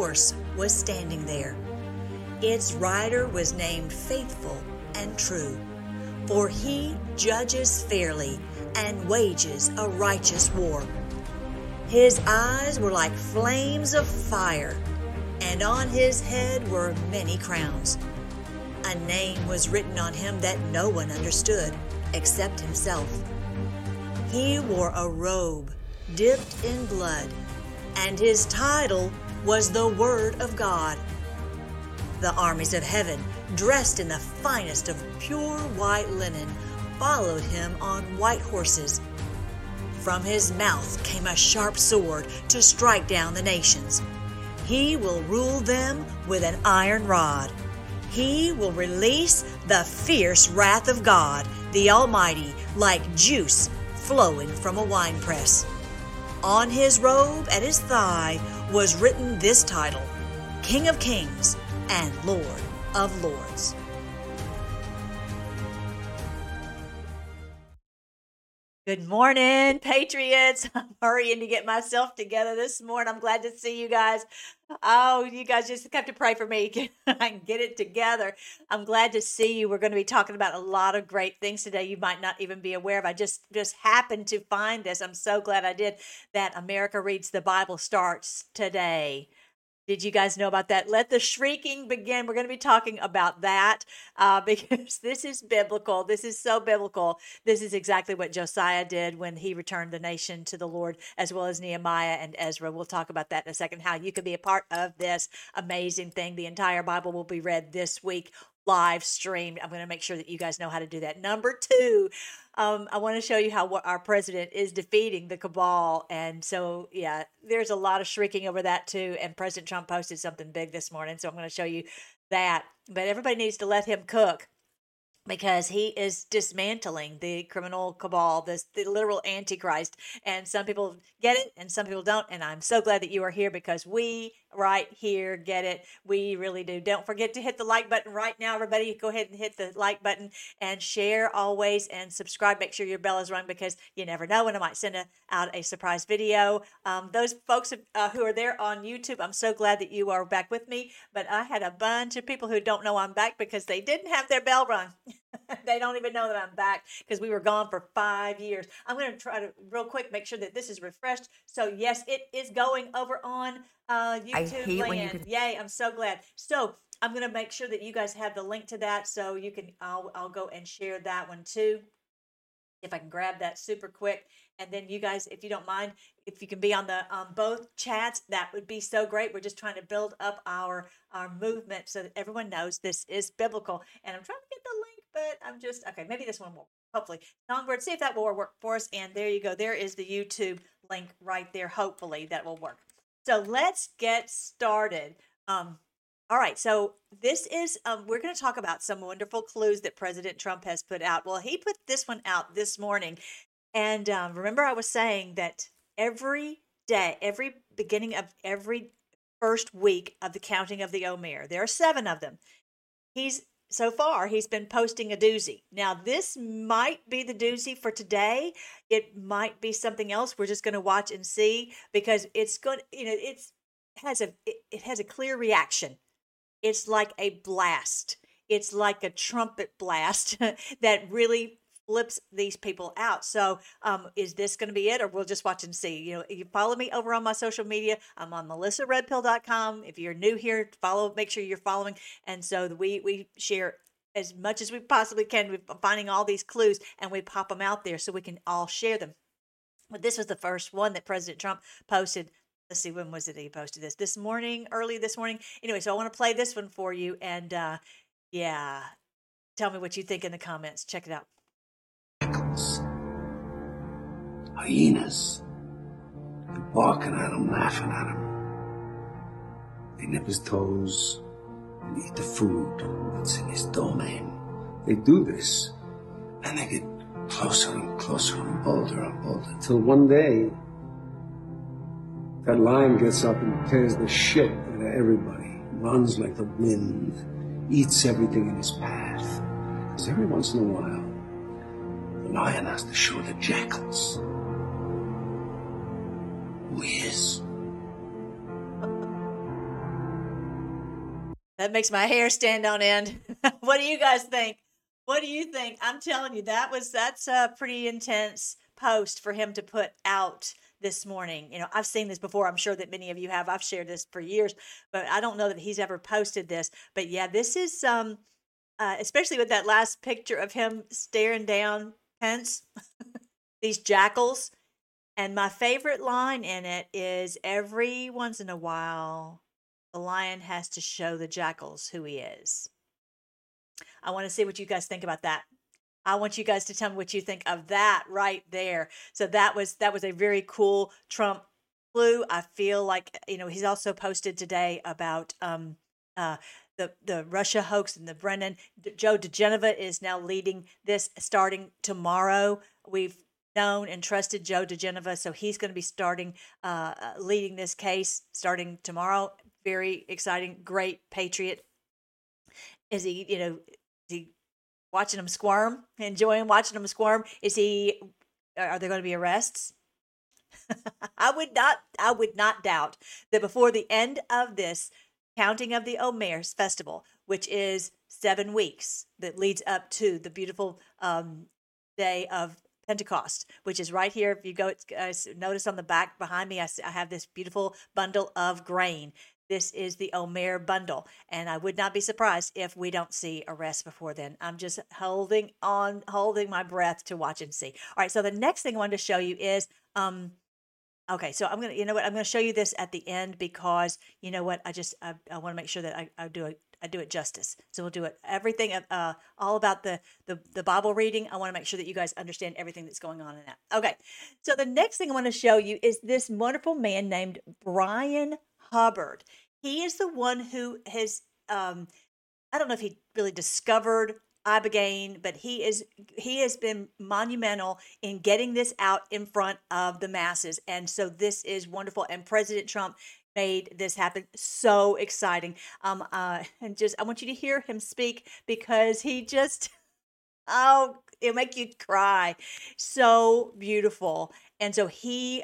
horse was standing there. Its rider was named Faithful and True, for he judges fairly and wages a righteous war. His eyes were like flames of fire, and on his head were many crowns. A name was written on him that no one understood except himself. He wore a robe dipped in blood, and his title was the Word of God. The armies of heaven, dressed in the finest of pure white linen, followed him on white horses. From his mouth came a sharp sword to strike down the nations. He will rule them with an iron rod. He will release the fierce wrath of God, the Almighty, like juice flowing from a winepress. On his robe at his thigh was written this title, King of Kings and Lord of Lords. Good morning, Patriots. I'm hurrying to get myself together this morning. I'm glad to see you guys. Oh, you guys just have to pray for me. I can get it together. I'm glad to see you. We're going to be talking about a lot of great things today you might not even be aware of. I just happened to find this. I'm so glad I did. That America Reads the Bible starts today. Did you guys know about that? Let the shrieking begin. We're going to be talking about that because this is biblical. This is so biblical. This is exactly what Josiah did when he returned the nation to the Lord, as well as Nehemiah and Ezra. We'll talk about that in a second, how you can be a part of this amazing thing. The entire Bible will be read this week, live streamed. I'm going to make sure that you guys know how to do that. Number two, I want to show you how our president is defeating the cabal. And so, yeah, there's a lot of shrieking over that too. And President Trump posted something big this morning. So I'm going to show you that. But everybody needs to let him cook, because he is dismantling the criminal cabal, the literal antichrist. And some people get it and some people don't. And I'm so glad that you are here, because we right here get it. We really do. Don't forget to hit the like button right now, everybody. Go ahead and hit the like button and share always, and subscribe. Make sure your bell is rung, because you never know when I might send out a surprise video. Those folks who are there on YouTube, I'm so glad that you are back with me. But I had a bunch of people who don't know I'm back because they didn't have their bell rung. They don't even know that I'm back, because we were gone for 5 years. I'm going to try to real quick make sure that this is refreshed. So yes, it is going over on YouTube land. Yay, I'm so glad. So I'm going to make sure that you guys have the link to that, so you can. I'll go and share that one too, if I can grab that super quick. And then you guys, if you don't mind, if you can be on the both chats, that would be so great. We're just trying to build up our movement so that everyone knows this is biblical. And I'm trying to get the link, but I'm just, okay, maybe this one will, hopefully. Songbird, see if that will work for us. And there you go. There is the YouTube link right there. Hopefully that will work. So let's get started. All right, so this is, we're going to talk about some wonderful clues that President Trump has put out. Well, he put this one out this morning. And remember, I was saying that every day, every beginning of every first week of the counting of the Omer, there are 7 of them. So far, he's been posting a doozy. Now, this might be the doozy for today. It might be something else. We're just going to watch and see, because it's going, it has a clear reaction. It's like a blast. It's like a trumpet blast that really flips these people out. So is this going to be it, or we'll just watch and see? You follow me over on my social media. I'm on melissaredpill.com. If you're new here, make sure you're following. And so we share as much as we possibly can. We're finding all these clues, and we pop them out there so we can all share them. But this was the first one that President Trump posted. Let's see, when was it he posted this? This morning, early this morning. Anyway, so I want to play this one for you. And yeah, tell me what you think in the comments. Check it out. Hyenas. They're barking at him, laughing at him. They nip his toes and eat the food that's in his domain. They do this, and they get closer and closer and bolder, till one day that lion gets up and tears the shit out of everybody, runs like the wind, eats everything in his path. Because every once in a while, the lion has to show the jackals who he is. That makes my hair stand on end. What do you guys think? What do you think? I'm telling you, that's a pretty intense post for him to put out this morning. I've seen this before. I'm sure that many of you have. I've shared this for years, but I don't know that he's ever posted this. But yeah, this is especially with that last picture of him staring down Pence, these jackals. And my favorite line in it is every once in a while, the lion has to show the jackals who he is. I want to see what you guys think about that. I want you guys to tell me what you think of that right there. So that was a very cool Trump clue. I feel like, he's also posted today about the Russia hoax and the Brennan. Joe diGenova is now leading this starting tomorrow. We've known and trusted Joe diGenova, so he's going to be starting leading this case starting tomorrow. Very exciting, great patriot. Is he watching them squirm, enjoying watching them squirm? Are there going to be arrests? I would not doubt that before the end of this counting of the Omer's festival, which is 7 weeks, that leads up to the beautiful day of Pentecost, which is right here. If you go, notice on the back behind me, I have this beautiful bundle of grain. This is the Omer bundle, and I would not be surprised if we don't see arrests before then. I'm just holding my breath to watch and see. All right, so the next thing I wanted to show you is, okay, so I'm going to show you this at the end because I want to make sure that I do it justice. So we'll do it everything all about the Bible reading. I want to make sure that you guys understand everything that's going on in that. Okay, so the next thing I want to show you is this wonderful man named Brian Hubbard. He is the one who has I don't know if he really discovered Ibogaine, but he has been monumental in getting this out in front of the masses. And so this is wonderful. And President Trump made this happen. So exciting. And I want you to hear him speak because he just, it'll make you cry. So beautiful. And so he,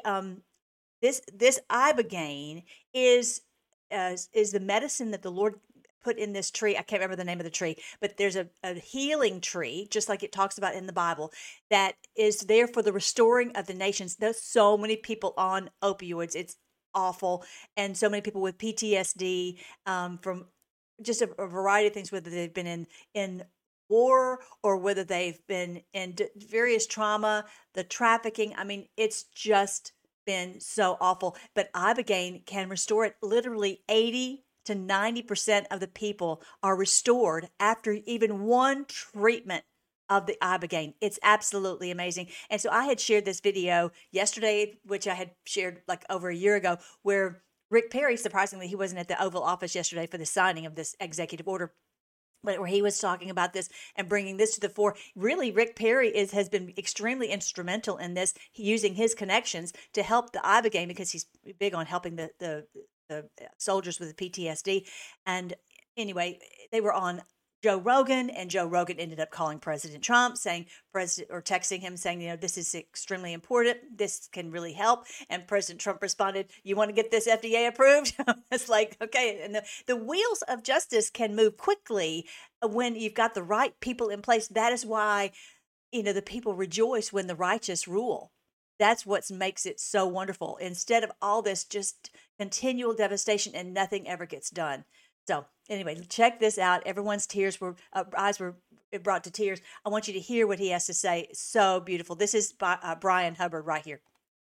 this Ibogaine is the medicine that the Lord put in this tree. I can't remember the name of the tree, but there's a healing tree, just like it talks about in the Bible, that is there for the restoring of the nations. There's so many people on opioids. It's awful. And so many people with PTSD from just a variety of things, whether they've been in war or whether they've been in various trauma, the trafficking. I mean, it's just been so awful. But Ibogaine can restore it. Literally 80 to 90% of the people are restored after even one treatment of the Ibogaine. It's absolutely amazing. And so I had shared this video yesterday, which I had shared like over a year ago, where Rick Perry, surprisingly, he wasn't at the Oval Office yesterday for the signing of this executive order, but where he was talking about this and bringing this to the fore. Really, Rick Perry has been extremely instrumental in this, using his connections to help the Ibogaine because he's big on helping the soldiers with the PTSD. And anyway, they were on Joe Rogan, and Joe Rogan ended up calling President Trump, texting him saying, this is extremely important. This can really help. And President Trump responded, "You want to get this FDA approved?" It's like, okay. And the wheels of justice can move quickly when you've got the right people in place. That is why, the people rejoice when the righteous rule. That's what makes it so wonderful. Instead of all this just continual devastation and nothing ever gets done. So anyway, check this out. Everyone's eyes were brought to tears. I want you to hear what he has to say. So beautiful. This is Brian Hubbard right here.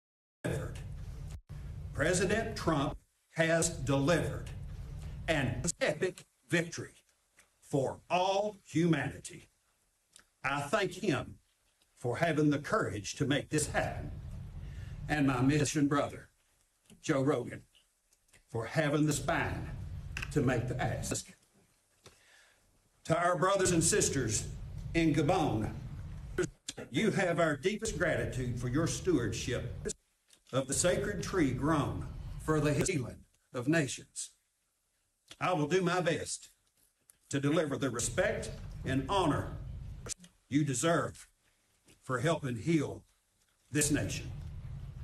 President Trump has delivered an epic victory for all humanity. I thank him for having the courage to make this happen, and my mission brother, Joe Rogan, for having the spine to make the ask. To our brothers and sisters in Gabon, you have our deepest gratitude for your stewardship of the sacred tree grown for the healing of nations. I will do my best to deliver the respect and honor you deserve for helping heal this nation.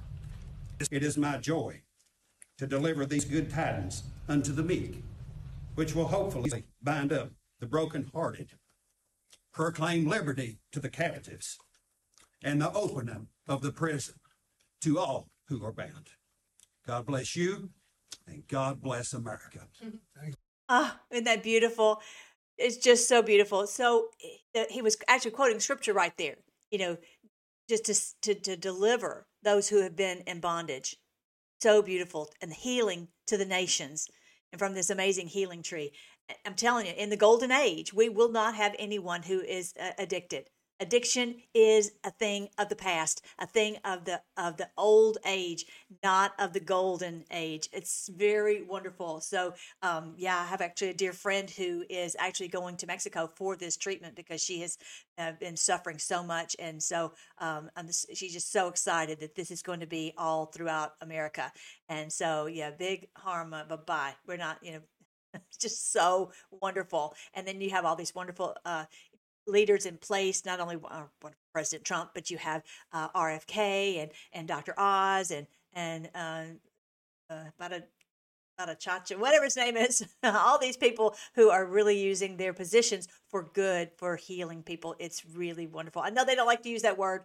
It is my joy to deliver these good tidings unto the meek, which will hopefully bind up the brokenhearted, proclaim liberty to the captives, and the opening of the prison to all who are bound. God bless you, and God bless America. Ah, isn't that beautiful? It's just so beautiful. So he was actually quoting scripture right there, you know, just to deliver those who have been in bondage. So beautiful, and healing to the nations, and from this amazing healing tree. I'm telling you, in the golden age, we will not have anyone who is addicted. Addiction is a thing of the past, a thing of the old age, not of the golden age. It's very wonderful. So, yeah, I have actually a dear friend who is actually going to Mexico for this treatment because she has been suffering so much, and so she's just so excited that this is going to be all throughout America. And so, yeah, big harm. Bye bye. We're not, it's just so wonderful. And then you have all these wonderful leaders in place, not only President Trump, but you have RFK and Dr. Oz and Chacha, whatever his name is, all these people who are really using their positions for good, for healing people. It's really wonderful. I know they don't like to use that word.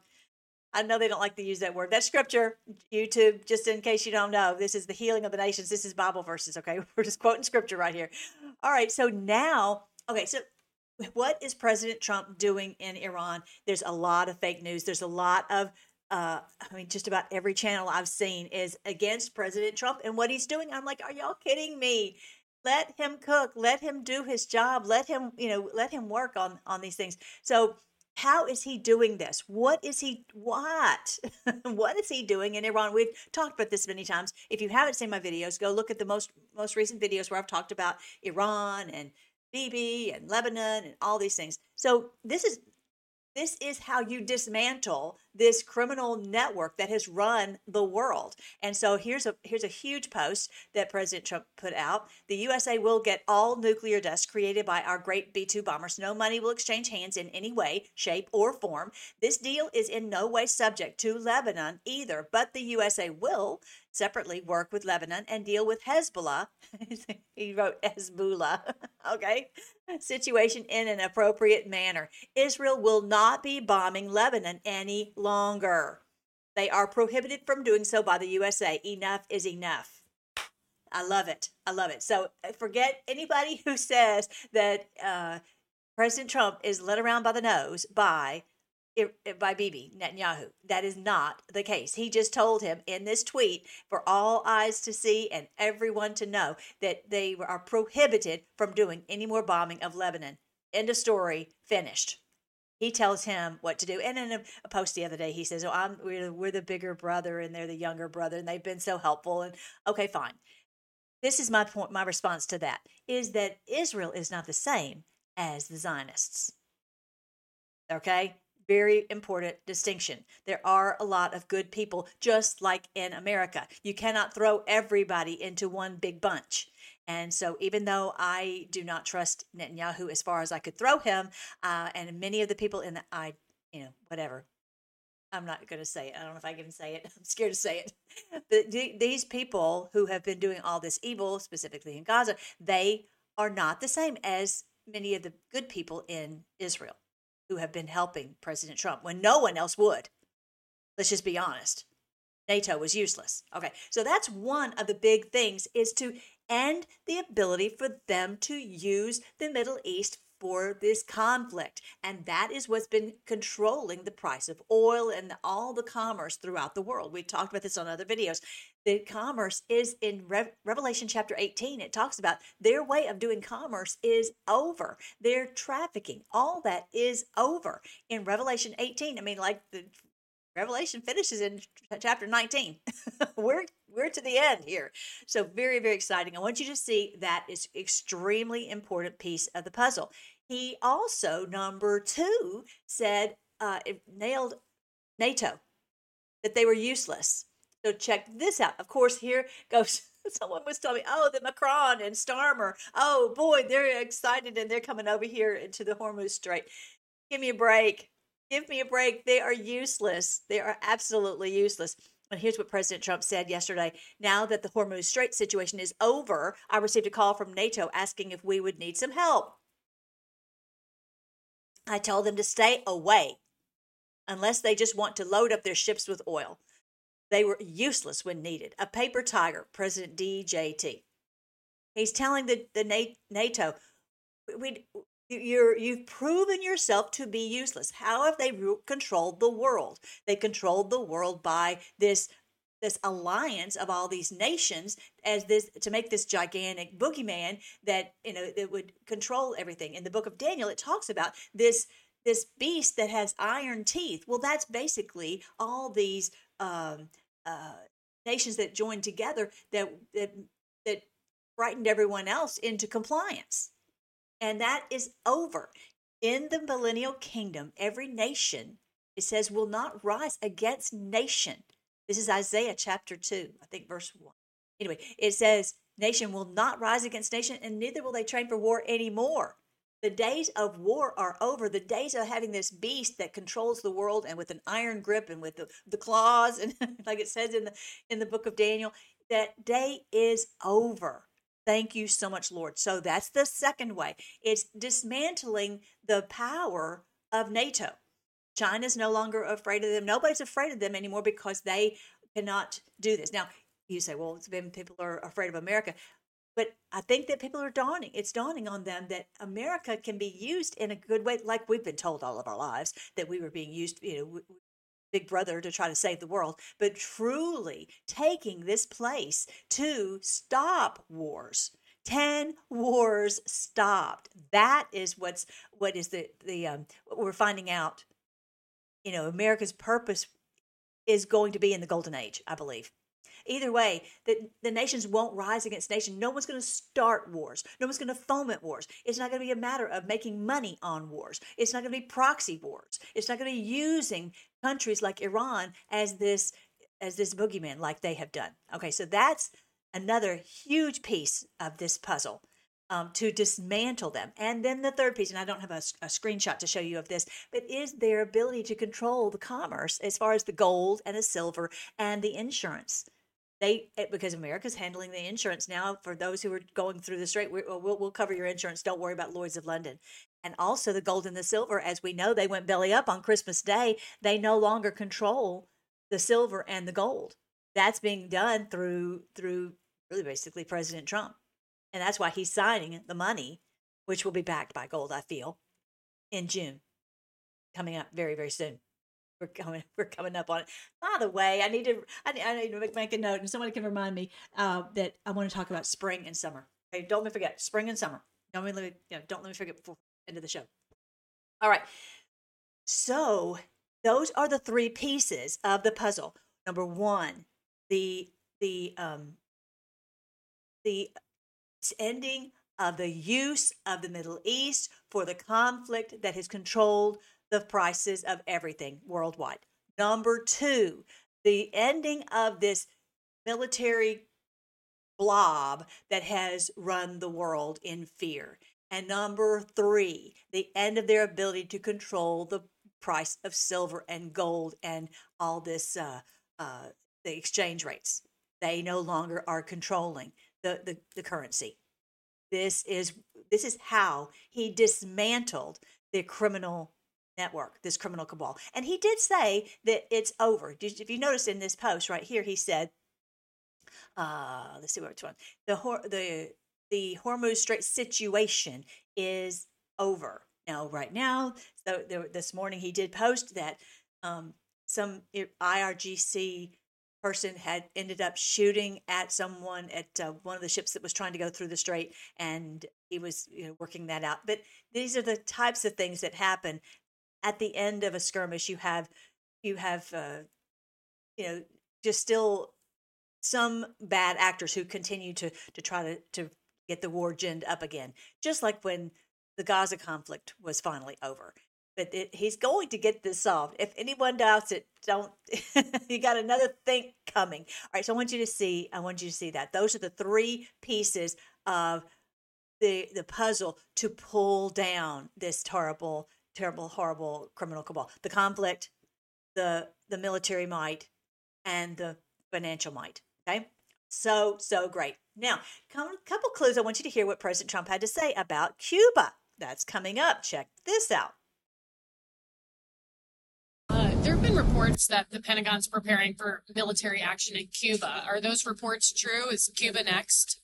That scripture, YouTube, just in case you don't know, this is the healing of the nations. This is Bible verses, okay? We're just quoting scripture right here. All right, so now, okay, so what is President Trump doing in Iran? There's a lot of fake news. There's a lot of, just about every channel I've seen is against President Trump and what he's doing. I'm like, are y'all kidding me? Let him cook. Let him do his job. Let him work on these things. So how is he doing this? What is he doing in Iran? We've talked about this many times. If you haven't seen my videos, go look at the most recent videos where I've talked about Iran and Bibi and Lebanon and all these things. So this is how you dismantle this criminal network that has run the world. And so here's a huge post that President Trump put out. The USA will get all nuclear dust created by our great B-2 bombers. No money will exchange hands in any way, shape, or form. This deal is in no way subject to Lebanon either, but the USA will separately work with Lebanon and deal with Hezbollah. He wrote Hezbollah, okay? Situation in an appropriate manner. Israel will not be bombing Lebanon any longer. They are prohibited from doing so by the USA. Enough is enough. I love it. So forget anybody who says that President Trump is led around by the nose by Bibi Netanyahu. That is not the case. He just told him in this tweet for all eyes to see and everyone to know that they are prohibited from doing any more bombing of Lebanon. End of story. Finished. He tells him what to do. And in a post the other day, he says, "Oh, we're the bigger brother and they're the younger brother, and they've been so helpful." And okay, fine. This is my point. My response to that is that Israel is not the same as the Zionists. Okay. Very important distinction. There are a lot of good people, just like in America. You cannot throw everybody into one big bunch. And so even though I do not trust Netanyahu as far as I could throw him, and many of the people whatever. I'm not going to say it. I don't know if I can say it. I'm scared to say it. But these people who have been doing all this evil, specifically in Gaza, they are not the same as many of the good people in Israel who have been helping President Trump when no one else would. Let's just be honest. NATO was useless. Okay, so that's one of the big things, is to end the ability for them to use the Middle East for this conflict. And that is what's been controlling the price of oil and all the commerce throughout the world. We've talked about this on other videos. The commerce is in Revelation chapter 18. It talks about their way of doing commerce is over. Their trafficking, all that is over. In Revelation 18, the Revelation finishes in chapter 19. We're to the end here. So very, very exciting. I want you to see that is extremely important piece of the puzzle. He also, number 2, said, it nailed NATO, that they were useless. So check this out. Of course, here goes, someone was telling me, the Macron and Starmer. Oh boy, they're excited and they're coming over here into the Hormuz Strait. Give me a break. They are useless. They are absolutely useless. But here's what President Trump said yesterday. Now that the Hormuz Strait situation is over, I received a call from NATO asking if we would need some help. I told them to stay away unless they just want to load up their ships with oil. They were useless when needed. A paper tiger, President DJT. He's telling the NATO, you've proven yourself to be useless. How have they controlled the world? They controlled the world by this alliance of all these nations to make this gigantic boogeyman that that would control everything. In the book of Daniel, it talks about this beast that has iron teeth. Well, that's basically all these nations that joined together that frightened everyone else into compliance. And that is over. In the millennial kingdom, every nation, it says, will not rise against nation. This is Isaiah chapter 2, I think verse 1. Anyway, it says, nation will not rise against nation, and neither will they train for war anymore. The days of war are over. The days of having this beast that controls the world and with an iron grip and with the claws, and like it says in the book of Daniel, that day is over. Thank you so much, Lord. So that's the second way. It's dismantling the power of NATO. China's no longer afraid of them. Nobody's afraid of them anymore because they cannot do this. Now, you say, well, people are afraid of America. But I think that people are dawning. It's dawning on them that America can be used in a good way, like we've been told all of our lives, that we were being used, Big Brother to try to save the world, but truly taking this place to stop wars. 10 wars stopped. That is what is what we're finding out. America's purpose is going to be in the golden age, I believe. Either way, the nations won't rise against nation. No one's going to start wars. No one's going to foment wars. It's not going to be a matter of making money on wars. It's not going to be proxy wars. It's not going to be using countries like Iran as this boogeyman like they have done. Okay, so that's another huge piece of this puzzle to dismantle them. And then the third piece, and I don't have a screenshot to show you of this, but is their ability to control the commerce as far as the gold and the silver and the insurance. Because America's handling the insurance now for those who are going through the strait. We'll cover your insurance. Don't worry about Lloyd's of London. And also the gold and the silver, as we know, they went belly up on Christmas Day. They no longer control the silver and the gold. That's being done through really basically President Trump. And that's why he's signing the money, which will be backed by gold, I feel, in June, coming up very, very soon. We're coming up on it. By the way, I need to make a note, and somebody can remind me that I want to talk about spring and summer. Okay, don't let me forget spring and summer. Don't let me forget before the end of the show. All right. So those are the three pieces of the puzzle. Number one, the ending of the use of the Middle East for the conflict that has controlled the prices of everything worldwide. Number two, the ending of this military blob that has run the world in fear. And number three, the end of their ability to control the price of silver and gold and all this, the exchange rates. They no longer are controlling the currency. This is how he dismantled the criminal network, this criminal cabal. And he did say that it's over. If you notice in this post right here, he said, let's see which one. The Hormuz Strait situation is over. Now, right now, so this morning he did post that some IRGC person had ended up shooting at someone at one of the ships that was trying to go through the strait, and he was working that out. But these are the types of things that happen at the end of a skirmish. You have just still some bad actors who continue to try to get the war ginned up again, just like when the Gaza conflict was finally over. But he's going to get this solved. If anyone doubts it, don't. You got another thing coming. All right, so I want you to see that. Those are the three pieces of the puzzle to pull down this terrible, horrible criminal cabal: the conflict, the military might, and the financial might. Okay. So great. Now, couple clues. I want you to hear what President Trump had to say about Cuba. That's coming up. Check this out. There have been reports that the Pentagon's preparing for military action in Cuba. Are those reports true? Is Cuba next?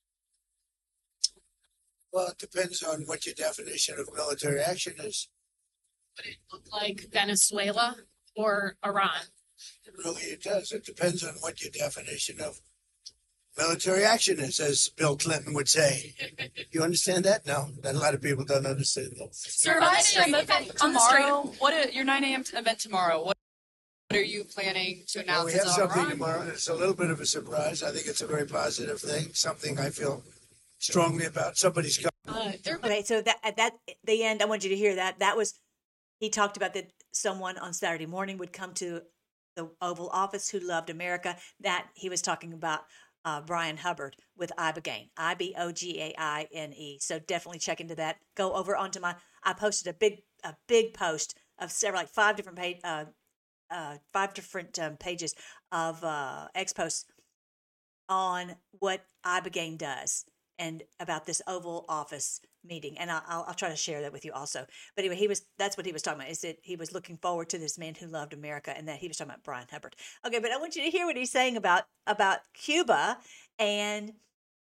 Well, it depends on what your definition of military action is. Would it look like Venezuela or Iran? It does. It depends on what your definition of military action is, as Bill Clinton would say. You understand that? No, a lot of people don't understand that. Sir, on the event tomorrow, your 9 a.m. event tomorrow, what are you planning to announce? Well, we have something tomorrow. It's a little bit of a surprise. I think it's a very positive thing, something I feel strongly about. Somebody's coming. Okay, so that at the end, I want you to hear that. That was, he talked about that someone on Saturday morning would come to the Oval Office who loved America. That he was talking about Brian Hubbard with Ibogaine, Ibogaine. So definitely check into that. Go over onto I posted a big post of several, like five different pages of X posts on what Ibogaine does and about this Oval Office meeting. And I'll try to share that with you also. But anyway, that's what he was talking about, is that he was looking forward to this man who loved America, and that he was talking about Brian Hubbard. Okay, but I want you to hear what he's saying about Cuba and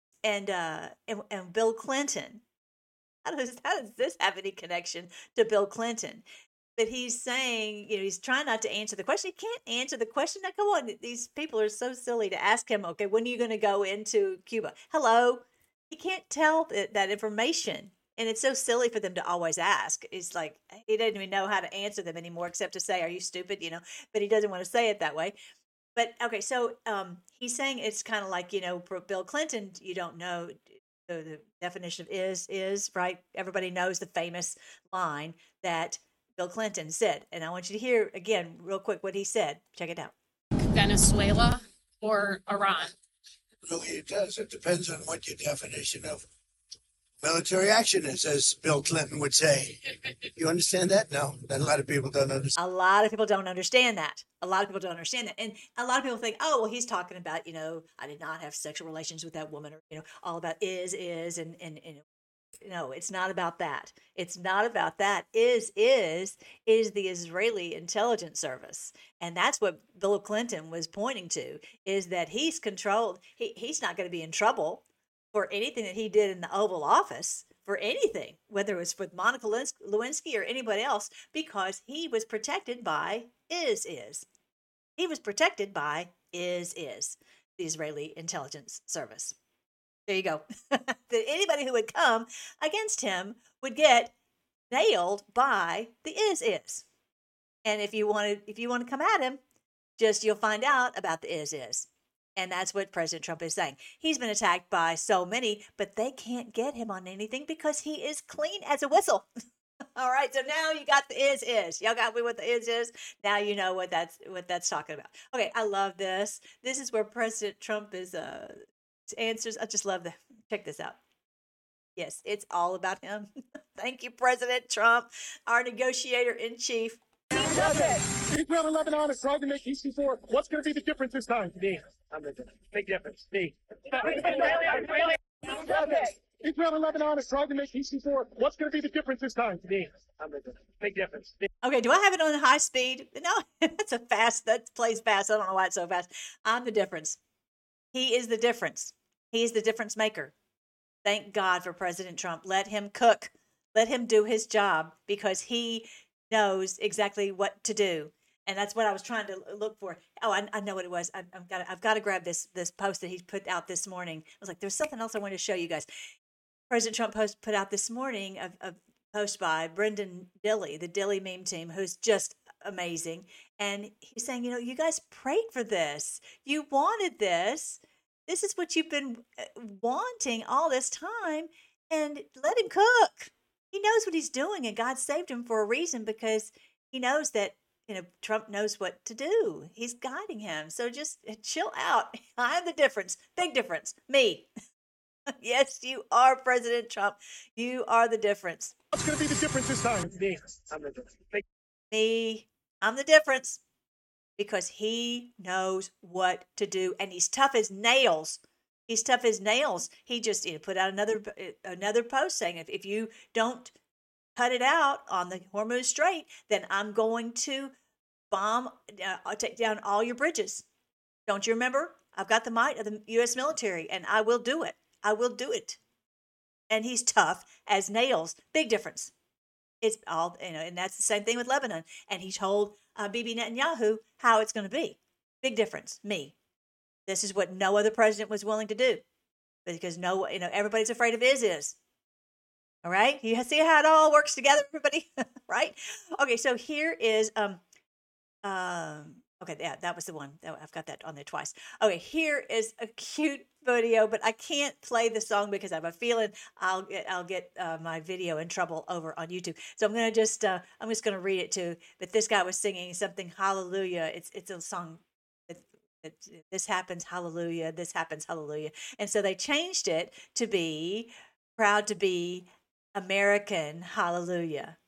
Bill Clinton. How does this have any connection to Bill Clinton? But he's saying, he's trying not to answer the question. He can't answer the question. Now, come on, these people are so silly to ask him, okay, when are you going to go into Cuba? Hello? He can't tell that information. And it's so silly for them to always ask. It's like, he doesn't even know how to answer them anymore except to say, are you stupid? But he doesn't want to say it that way. But, okay, so he's saying it's kind of like, for Bill Clinton, you don't know the definition of is, right? Everybody knows the famous line that Bill Clinton said. And I want you to hear, again, real quick, what he said. Check it out. Venezuela or Iran? It does. It depends on what your definition of military action is, as Bill Clinton would say. You understand that? No, a lot of people don't understand. A lot of people don't understand that. And a lot of people think, oh, well, he's talking about, I did not have sexual relations with that woman, or, all about is, and no, it's not about that. It's not about that. Is the Israeli intelligence service. And that's what Bill Clinton was pointing to, is that he's controlled. He's not going to be in trouble for anything that he did in the Oval Office, for anything, whether it was with Monica Lewinsky or anybody else, because he was protected by is. He was protected by is, the Israeli intelligence service. There you go. That anybody who would come against him would get nailed by the is. And if you want to come at him, you'll find out about the is. And that's what President Trump is saying. He's been attacked by so many, but they can't get him on anything because he is clean as a whistle. All right, so now you got the is. Y'all got me with the is. Now you know what that's talking about. Okay, I love this. This is where President Trump is answers. I just love that. Check this out. Yes, it's all about him. Thank you, President Trump, our negotiator in chief. Israel and Lebanon has tried to make peace before. What's going to be the difference this time? Me. I'm the difference. Big difference. Me. Israel and Lebanon has tried to make peace before. What's going to be the difference this time? Me. I'm the difference. Big difference. Me. Okay, do I have it on high speed? No, that plays fast. I don't know why it's so fast. I'm the difference. He is the difference. He is the difference maker. Thank God for President Trump. Let him cook. Let him do his job, because he knows exactly what to do. And that's what I was trying to look for. Oh, I know what it was. I've got to grab this post that he put out this morning. I was like, there's something else I wanted to show you guys. President Trump put out this morning a post by Brendan Dilley, the Dilley meme team, who's just amazing. And he's saying, you guys prayed for this. You wanted this. This is what you've been wanting all this time. And let him cook. He knows what he's doing, and God saved him for a reason, because he knows that Trump knows what to do. He's guiding him. So just chill out. I'm the difference. Big difference. Me. Yes, you are, President Trump. You are the difference. What's going to be the difference this time? Me. I'm the difference. Me. I'm the difference. because he knows what to do, and he's tough as nails. He's tough as nails. He just put out another post saying if you don't cut it out on the Hormuz Strait, then I'm going to bomb, take down all your bridges. Don't you remember? I've got the might of the U.S. military, and I will do it. I will do it. And he's tough as nails. Big difference. It's all, and that's the same thing with Lebanon. And he told Bibi Netanyahu how it's going to be. Big difference. Me. This is what no other president was willing to do, because everybody's afraid of ISIS. All right, you see how it all works together, everybody, right? Okay, so here is okay, yeah, that was the one. I've got that on there twice. Okay, here is a cute video, but I can't play the song because I have a feeling I'll get my video in trouble over on YouTube. So I'm just gonna read it too. But this guy was singing something hallelujah. It's a song. This happens, hallelujah. This happens, hallelujah. And so they changed it to be proud to be American, hallelujah.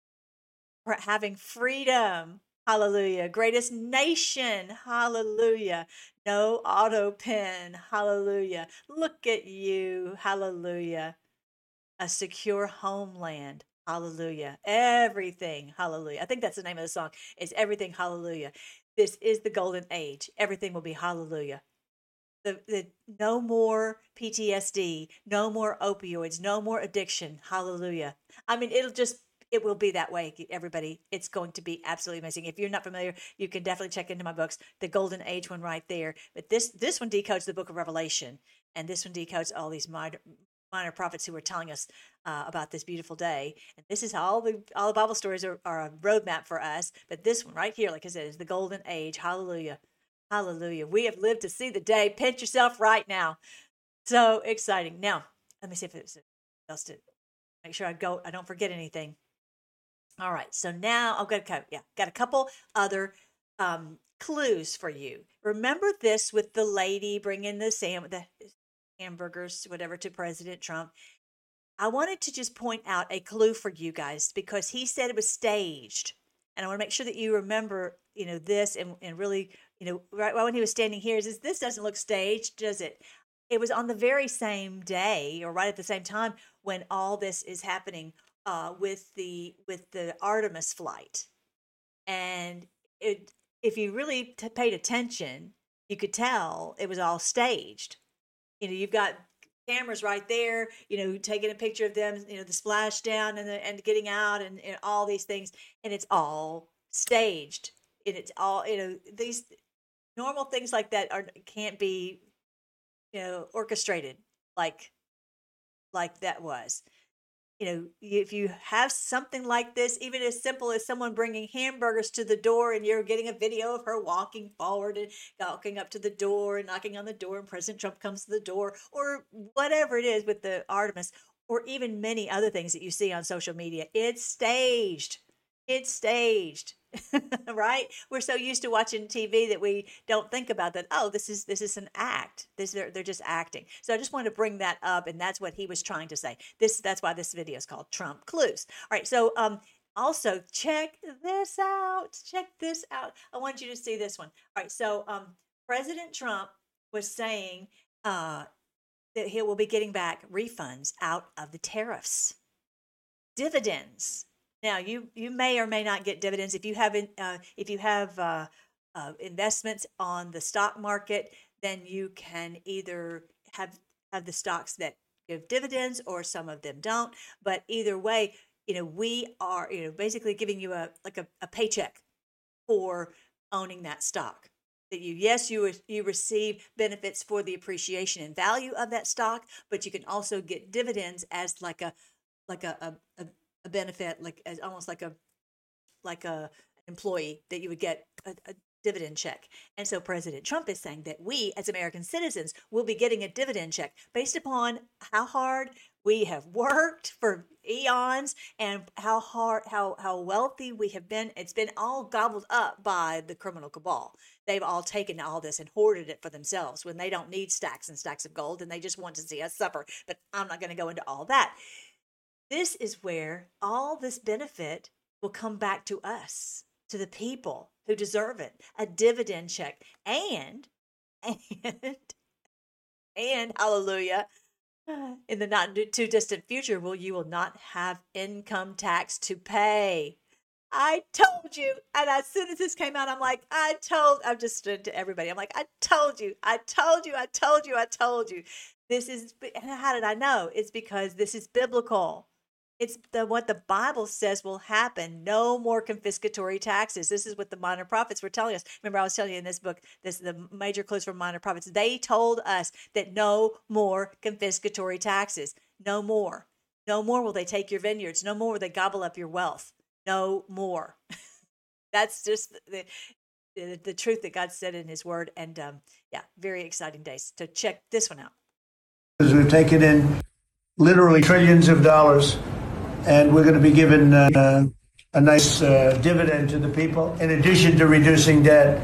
Having freedom, hallelujah. Greatest nation, hallelujah. No auto pen, hallelujah. Look at you, hallelujah. A secure homeland, hallelujah. Everything, hallelujah. I think that's the name of the song, is Everything, Hallelujah. This is the golden age. Everything will be hallelujah. The no more PTSD, no more opioids, no more addiction, hallelujah. I mean, it will be that way, everybody. It's going to be absolutely amazing. If you're not familiar, you can definitely check into my books. The Golden Age one right there. But this one decodes the book of Revelation, and this one decodes all these minor prophets who were telling us about this beautiful day. And this is how all the Bible stories are a roadmap for us. But this one right here, like I said, is the Golden Age. Hallelujah. Hallelujah. We have lived to see the day. Pinch yourself right now. So exciting. Now, let me see if it's else to make sure I don't forget anything. All right, so now I've got a couple other clues for you. Remember this with the lady bringing the hamburgers, whatever, to President Trump. I wanted to just point out a clue for you guys because he said it was staged, and I want to make sure that you remember, this and really, right when he was standing here, this doesn't look staged, does it? It was on the very same day, or right at the same time, when all this is happening. With the Artemis flight, and if you really paid attention, you could tell it was all staged. You've got cameras right there, taking a picture of them, the splashdown and getting out and all these things, and it's all staged. And it's all these normal things like that can't be orchestrated like that was. If you have something like this, even as simple as someone bringing hamburgers to the door and you're getting a video of her walking forward and walking up to the door and knocking on the door and President Trump comes to the door, or whatever it is with the Artemis, or even many other things that you see on social media, it's staged. It's staged. Right? We're so used to watching TV that we don't think about that. Oh, this is an act. They're just acting. So I just wanted to bring that up, and that's what he was trying to say. That's why this video is called Trump Clues. All right. So also check this out. Check this out. I want you to see this one. All right. So President Trump was saying that he will be getting back refunds out of the tariffs, dividends. Now, you may or may not get dividends if you have investments on the stock market. Then you can either have the stocks that give dividends, or some of them don't. But either way, we are basically giving you a paycheck for owning that stock. That you receive benefits for the appreciation and value of that stock, but you can also get dividends as like a benefit, almost like a employee, that you would get a dividend check. And so President Trump is saying that we as American citizens will be getting a dividend check based upon how hard we have worked for eons and how wealthy we have been. It's been all gobbled up by the criminal cabal. They've all taken all this and hoarded it for themselves when they don't need stacks and stacks of gold, and they just want to see us suffer. But I'm not going to go into all that. This is where all this benefit will come back to us. to the people who deserve it, a dividend check, and hallelujah, in the not too distant future, you will not have income tax to pay. I told you. And as soon as this came out, I'm like, I've just stood to everybody. I'm like, I told you. This is, and how did I know? It's because this is biblical. It's what the Bible says will happen. No more confiscatory taxes. This is what the minor prophets were telling us. Remember, I was telling you in this book, the major clues from minor prophets. They told us that no more confiscatory taxes. No more. No more will they take your vineyards. No more will they gobble up your wealth. No more. That's just the truth that God said in his word. And very exciting days. So check this one out. We've taken in literally trillions of dollars, and we're going to be given a nice dividend to the people. In addition to reducing debt,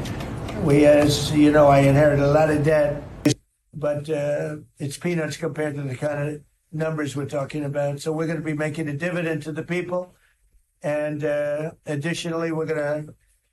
as you know, I inherited a lot of debt, but it's peanuts compared to the kind of numbers we're talking about. So we're going to be making a dividend to the people. And additionally, we're going to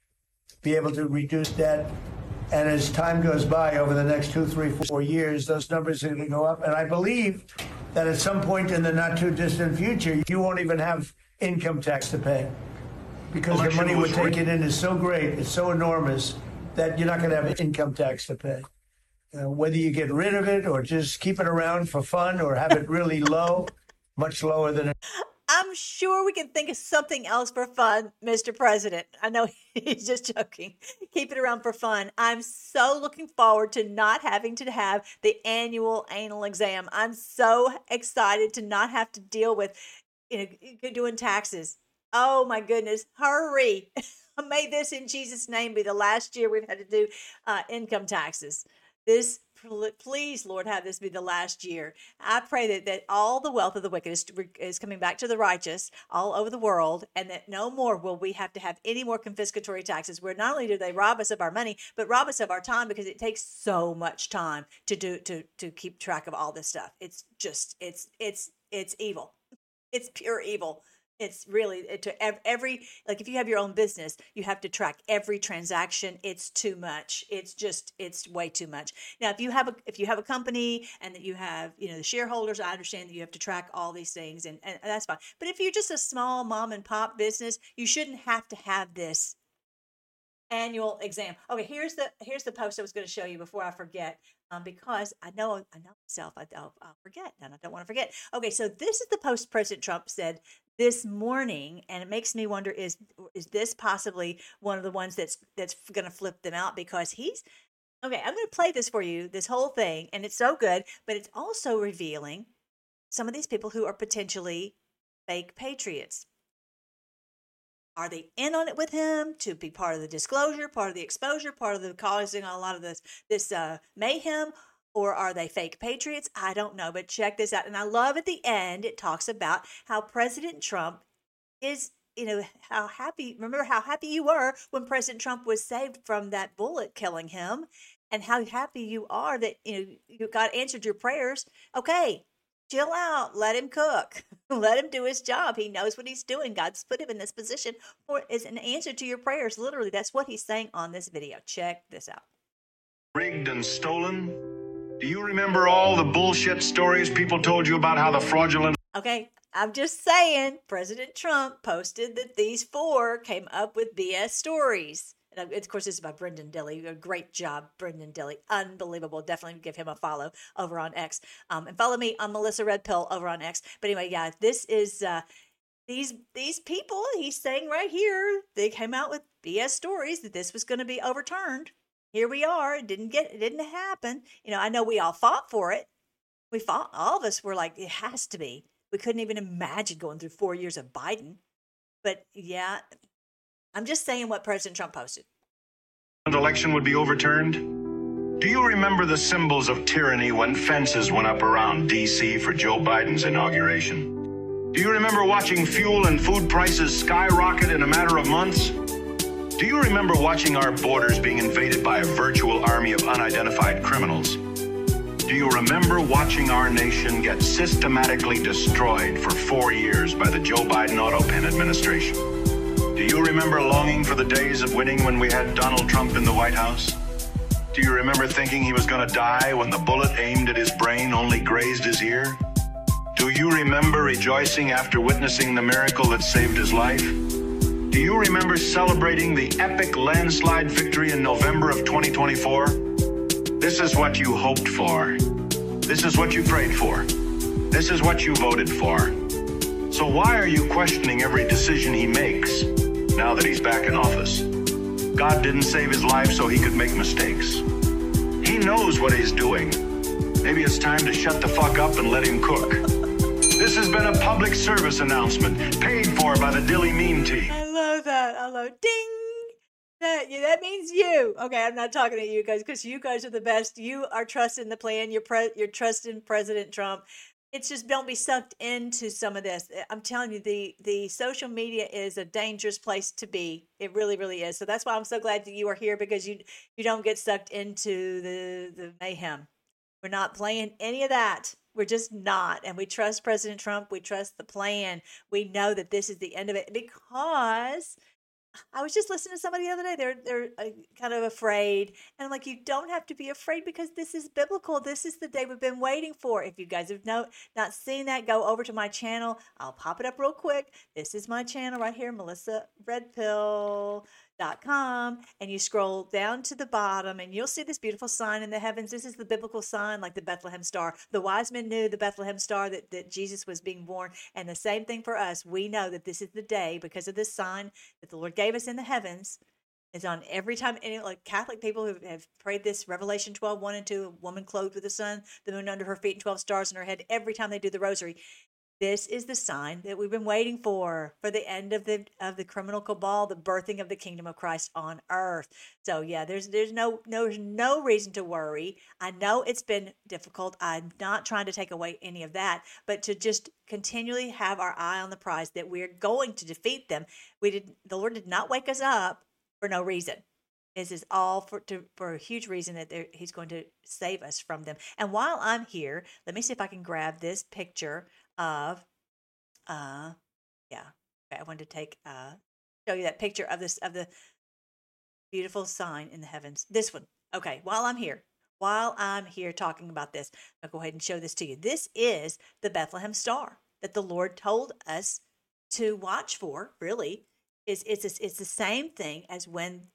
be able to reduce debt. And as time goes by over the next 2, 3, 4 years, those numbers are going to go up. And I believe that at some point in the not too distant future, you won't even have income tax to pay, because the money we're taking in is so great, it's so enormous, that you're not going to have income tax to pay. Whether you get rid of it or just keep it around for fun or have it really low, much lower than it. I'm sure we can think of something else for fun, Mr. President. I know he's just joking. Keep it around for fun. I'm so looking forward to not having to have the annual anal exam. I'm so excited to not have to deal with, doing taxes. Oh my goodness, hurry. May this in Jesus' name be the last year we've had to do income taxes. Please, Lord, have this be the last year. I pray that all the wealth of the wicked is coming back to the righteous all over the world, and that no more will we have to have any more confiscatory taxes, where not only do they rob us of our money, but rob us of our time, because it takes so much time to keep track of all this stuff. It's just, it's evil. It's pure evil. It's really every, like if you have your own business, you have to track every transaction. It's too much. It's way too much. Now, if you have a company and that you have, the shareholders, I understand that you have to track all these things, and that's fine. But if you're just a small mom and pop business, you shouldn't have to have this annual exam. Okay, here's the post I was going to show you before I forget, because I know myself, I'll forget, and I don't want to forget. Okay, so this is the post President Trump said this morning, and it makes me wonder, is this possibly one of the ones that's going to flip them out? Because I'm going to play this for you, this whole thing, and it's so good, but it's also revealing some of these people who are potentially fake patriots. Are they in on it with him to be part of the disclosure, part of the exposure, part of the causing a lot of this mayhem? Or are they fake patriots? I don't know, but check this out. And I love at the end, it talks about how President Trump is, how happy you were when President Trump was saved from that bullet killing him, and how happy you are that, God answered your prayers. Okay, chill out. Let him cook. Let him do his job. He knows what he's doing. God's put him in this position as an answer to your prayers. Literally, that's what he's saying on this video. Check this out. Rigged and stolen. Do you remember all the bullshit stories people told you about how the fraudulent... Okay, I'm just saying, President Trump posted that these 4 came up with BS stories. And of course, this is by Brendan Dilley. A great job, Brendan Dilley. Unbelievable. Definitely give him a follow over on X. And follow me on Melissa Red Pill over on X. But anyway, yeah, this is... These people, he's saying right here, they came out with BS stories that this was going to be overturned. Here we are. It didn't happen. I know we all fought for it. All of us were like, it has to be. We couldn't even imagine going through 4 years of Biden. But yeah, I'm just saying what President Trump posted. Election would be overturned? Do you remember the symbols of tyranny when fences went up around D.C. for Joe Biden's inauguration? Do you remember watching fuel and food prices skyrocket in a matter of months? Do you remember watching our borders being invaded by a virtual army of unidentified criminals? Do you remember watching our nation get systematically destroyed for 4 years by the Joe Biden Auto Pen administration? Do you remember longing for the days of winning when we had Donald Trump in the White House? Do you remember thinking he was going to die when the bullet aimed at his brain only grazed his ear? Do you remember rejoicing after witnessing the miracle that saved his life? Do you remember celebrating the epic landslide victory in November of 2024? This is what you hoped for. This is what you prayed for. This is what you voted for. So why are you questioning every decision he makes now that he's back in office? God didn't save his life so he could make mistakes. He knows what he's doing. Maybe it's time to shut the fuck up and let him cook. This has been a public service announcement paid for by the Dilly Meme team. I love that. I love ding. That means you. Okay, I'm not talking to you guys because you guys are the best. You are trusting the plan. You're trusting President Trump. It's just don't be sucked into some of this. I'm telling you, the social media is a dangerous place to be. It really, really is. So that's why I'm so glad that you are here, because you don't get sucked into the mayhem. We're not playing any of that. We're just not. And we trust President Trump. We trust the plan. We know that this is the end of it, because I was just listening to somebody the other day. They're kind of afraid, and I'm like, you don't have to be afraid, because this is biblical. This is the day we've been waiting for. If you guys have not seen that, go over to my channel. I'll pop it up real quick. This is my channel right here, MelissaRedpill.com, and you scroll down to the bottom, and you'll see this beautiful sign in the heavens. This is the biblical sign, like the Bethlehem star. The wise men knew the Bethlehem star, that Jesus was being born, and the same thing for us. We know that this is the day, because of this sign that the Lord gave us in the heavens. Is on every time. And like Catholic people who have prayed this, Revelation 12, 1 and 2, a woman clothed with the sun, the moon under her feet, and 12 stars in her head, every time they do the rosary. This is the sign that we've been waiting for the end of the criminal cabal, the birthing of the kingdom of Christ on earth. So yeah, there's no reason to worry. I know it's been difficult. I'm not trying to take away any of that, but to just continually have our eye on the prize, that we're going to defeat them. The Lord did not wake us up for no reason. This is all for a huge reason, that he's going to save us from them. And while I'm here, let me see if I can grab this picture of I wanted to show you that picture of the beautiful sign in the heavens. This one. Okay, while I'm here talking about this, I'll go ahead and show this to you. This is the Bethlehem star that the Lord told us to watch for. Really, it's the same thing as when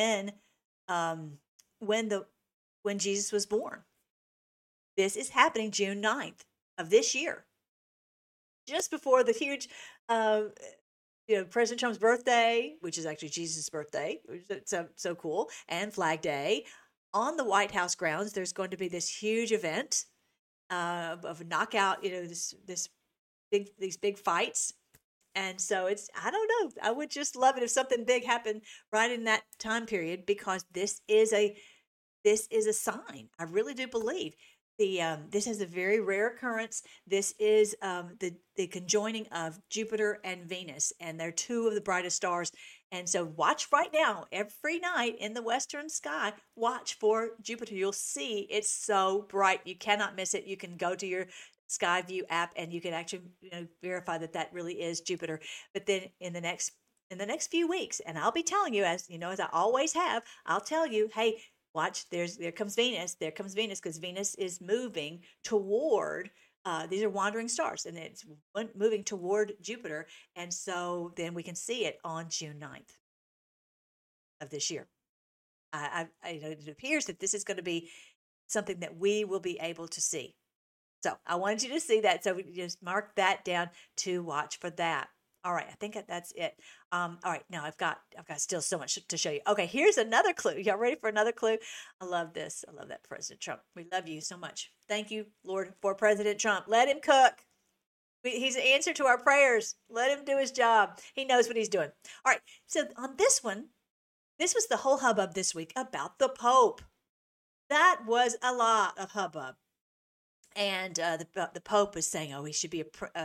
Jesus was born. This is happening June 9th of this year, just before the huge, President Trump's birthday, which is actually Jesus' birthday, which is so cool, and Flag Day. On the White House grounds, there's going to be this huge event of a knockout, these big fights. And so I don't know. I would just love it if something big happened right in that time period, because this is a sign. I really do believe. This is a very rare occurrence. This is the conjoining of Jupiter and Venus, and they're two of the brightest stars. And so watch right now, every night in the western sky, watch for Jupiter. You'll see it's so bright. You cannot miss it. You can go to your Skyview app and you can actually verify that really is Jupiter. But then in the next few weeks, and I'll be telling you, as I always have, I'll tell you, hey, watch, there comes Venus, because Venus is moving toward, these are wandering stars, and it's moving toward Jupiter. And so then we can see it on June 9th of this year. It appears that this is going to be something that we will be able to see. So I wanted you to see that. So we just mark that down to watch for that. All right, I think that's it. All right, now I've got still so much to show you. Okay, here's another clue. Y'all ready for another clue? I love this. I love that, President Trump. We love you so much. Thank you, Lord, for President Trump. Let him cook. He's an answer to our prayers. Let him do his job. He knows what he's doing. All right, so on this one, this was the whole hubbub this week about the Pope. That was a lot of hubbub. And the Pope was saying, he should be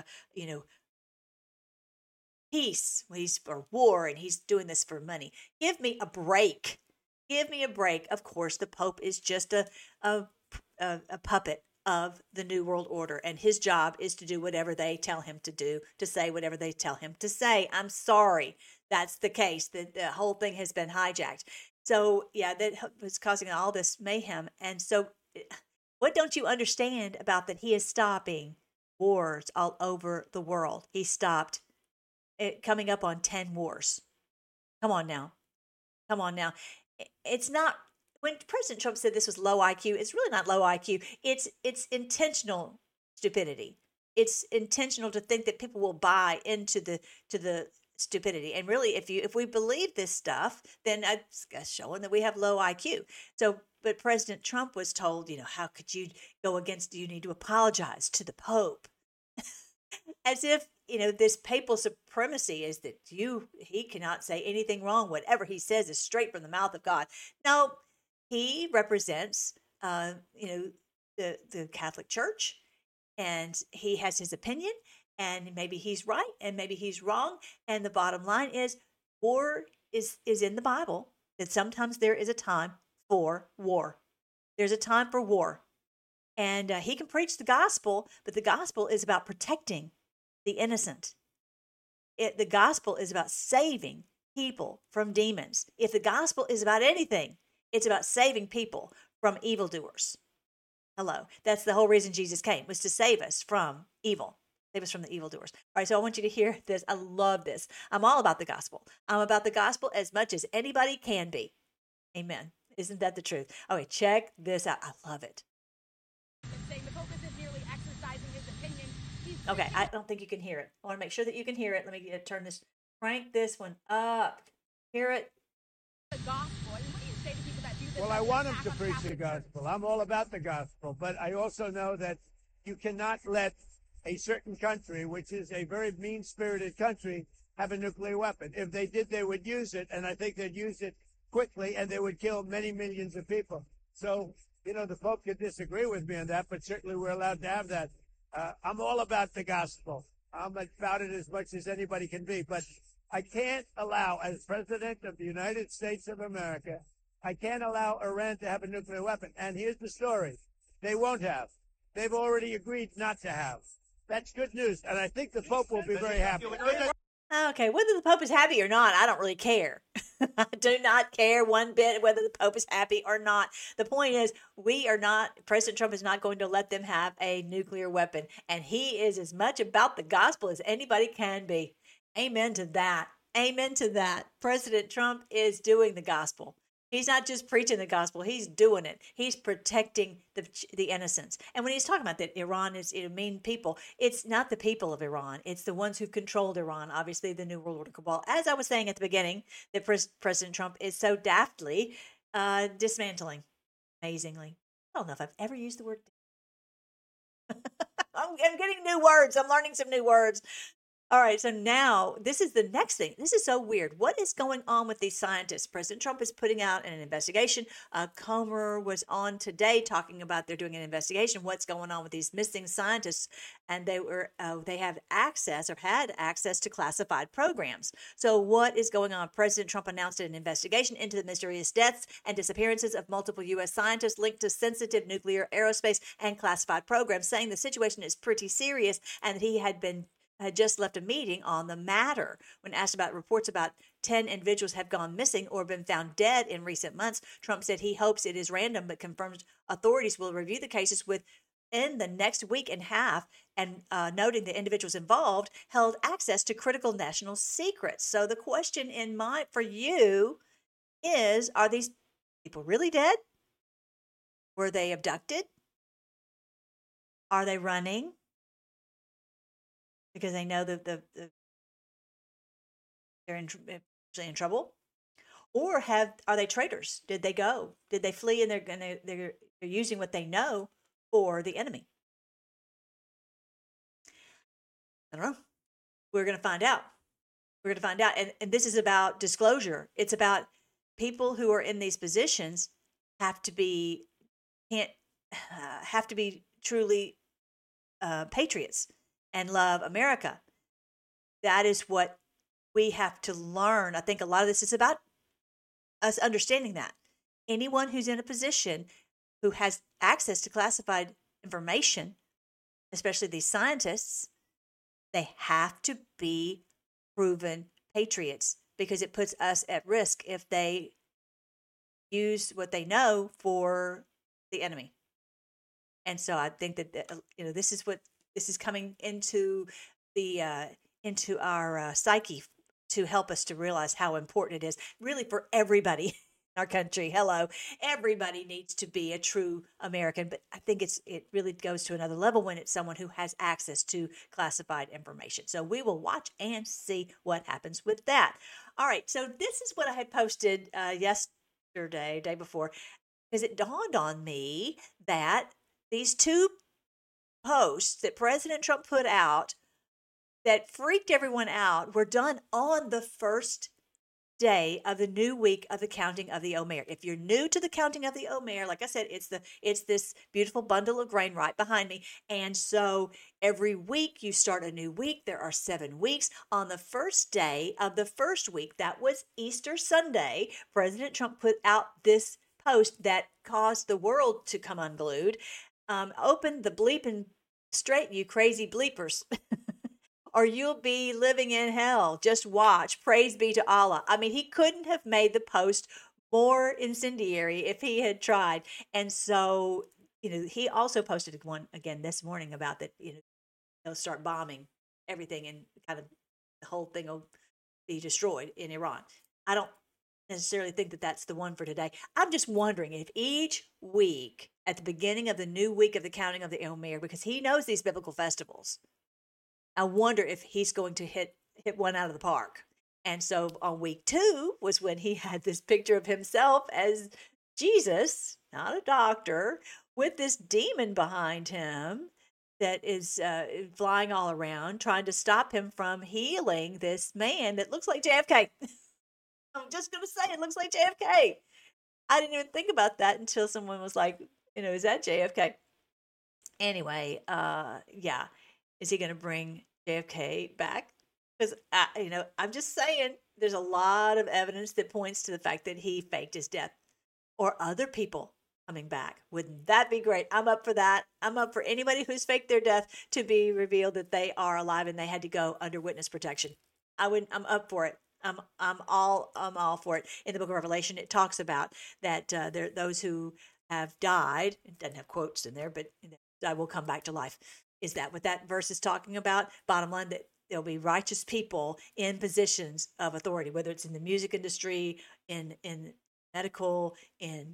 peace. He's for war, and he's doing this for money. Give me a break. Give me a break. Of course, the Pope is just a puppet of the New World Order, and his job is to do whatever they tell him to do, to say whatever they tell him to say. I'm sorry, that's the case. The whole thing has been hijacked. So, yeah, that was causing all this mayhem. And so, what don't you understand about that? He is stopping wars all over the world. He stopped it coming up on 10 wars. Come on now. Come on now. It's not, when President Trump said this was low IQ, it's really not low IQ. It's intentional stupidity. It's intentional to think that people will buy into the stupidity. And really, if we believe this stuff, then that's showing that we have low IQ. So, but President Trump was told, how could you go against, you need to apologize to the Pope. As if, this papal supremacy is that he cannot say anything wrong. Whatever he says is straight from the mouth of God. No, he represents, the Catholic Church, and he has his opinion, and maybe he's right, and maybe he's wrong. And the bottom line is, war is in the Bible, that sometimes there is a time for war. There's a time for war. And he can preach the gospel, but the gospel is about protecting the innocent. The gospel is about saving people from demons. If the gospel is about anything, it's about saving people from evildoers. Hello. That's the whole reason Jesus came, was to save us from evil. Save us from the evildoers. All right, so I want you to hear this. I love this. I'm all about the gospel. I'm about the gospel as much as anybody can be. Amen. Isn't that the truth? Okay, check this out. I love it. Saying the Pope isn't merely exercising his opinion. Okay, I don't think you can hear it. I want to make sure that you can hear it. Let me crank this one up. Hear it? The gospel. And what do you say to people that do this? Well, I want them to preach the gospel. I'm all about the gospel. But I also know that you cannot let a certain country, which is a very mean-spirited country, have a nuclear weapon. If they did, they would use it, and I think they'd use it quickly, and they would kill many millions of people. So, the Pope could disagree with me on that, but certainly we're allowed to have that. I'm all about the gospel. I'm about it as much as anybody can be, but I can't allow, as President of the United States of America, I can't allow Iran to have a nuclear weapon. And here's the story. They won't have. They've already agreed not to have. That's good news, and I think the Pope will be very happy. Okay, whether the Pope is happy or not, I don't really care. I do not care one bit whether the Pope is happy or not. The point is, President Trump is not going to let them have a nuclear weapon. And he is as much about the gospel as anybody can be. Amen to that. Amen to that. President Trump is doing the gospel. He's not just preaching the gospel. He's doing it. He's protecting the innocents. And when he's talking about that Iran is mean people, it's not the people of Iran. It's the ones who've controlled Iran, obviously the New World Order cabal. As I was saying at the beginning, that President Trump is so daftly dismantling, amazingly. I don't know if I've ever used the word. I'm getting new words. I'm learning some new words. All right, so now this is the next thing. This is so weird. What is going on with these scientists? President Trump is putting out an investigation. Comer was on today talking about they're doing an investigation. What's going on with these missing scientists? And they have access or had access to classified programs. So what is going on? President Trump announced an investigation into the mysterious deaths and disappearances of multiple U.S. scientists linked to sensitive nuclear, aerospace, and classified programs, saying the situation is pretty serious and that he had just left a meeting on the matter. When asked about reports about 10 individuals have gone missing or been found dead in recent months, Trump said he hopes it is random, but confirms authorities will review the cases within the next week and a half, and noting the individuals involved held access to critical national secrets. So the question for you is, are these people really dead? Were they abducted? Are they running? Because they know that they're in trouble, or are they traitors? Did they go? Did they flee? And they're using what they know for the enemy. I don't know. We're going to find out. We're going to find out. And this is about disclosure. It's about people who are in these positions have to be truly patriots and love America. That is what we have to learn. I think a lot of this is about us understanding that. Anyone who's in a position who has access to classified information, especially these scientists, they have to be proven patriots because it puts us at risk if they use what they know for the enemy. And so I think that this is coming into our psyche to help us to realize how important it is, really, for everybody in our country. Hello, everybody needs to be a true American, but I think it really goes to another level when it's someone who has access to classified information. So we will watch and see what happens with that. All right, so this is what I had posted yesterday, day before, because it dawned on me that these two posts that President Trump put out that freaked everyone out were done on the first day of the new week of the counting of the Omer. If you're new to the counting of the Omer, like I said, it's this beautiful bundle of grain right behind me. And so every week you start a new week. There are 7 weeks. On the first day of the first week, that was Easter Sunday, President Trump put out this post that caused the world to come unglued. Open the bleep and straight, you crazy bleepers. Or you'll be living in hell. Just watch. Praise be to Allah. I mean, he couldn't have made the post more incendiary if he had tried. And so, he also posted one again this morning about that, they'll start bombing everything and kind of the whole thing will be destroyed in Iran. I don't necessarily think that that's the one for today. I'm just wondering if each week at the beginning of the new week of the counting of the Omer, because he knows these biblical festivals, I wonder if he's going to hit one out of the park. And so on week 2 was when he had this picture of himself as Jesus, not a doctor, with this demon behind him that is flying all around, trying to stop him from healing this man that looks like JFK. I'm just going to say it looks like JFK. I didn't even think about that until someone was like, is that JFK? Anyway, yeah. Is he going to bring JFK back? Because, I'm just saying there's a lot of evidence that points to the fact that he faked his death or other people coming back. Wouldn't that be great? I'm up for that. I'm up for anybody who's faked their death to be revealed that they are alive and they had to go under witness protection. I'm up for it. I'm all for it. In the book of Revelation, it talks about that there those who have died. It doesn't have quotes in there, but I will come back to life. Is that what that verse is talking about? Bottom line, that there'll be righteous people in positions of authority, whether it's in the music industry, in medical, in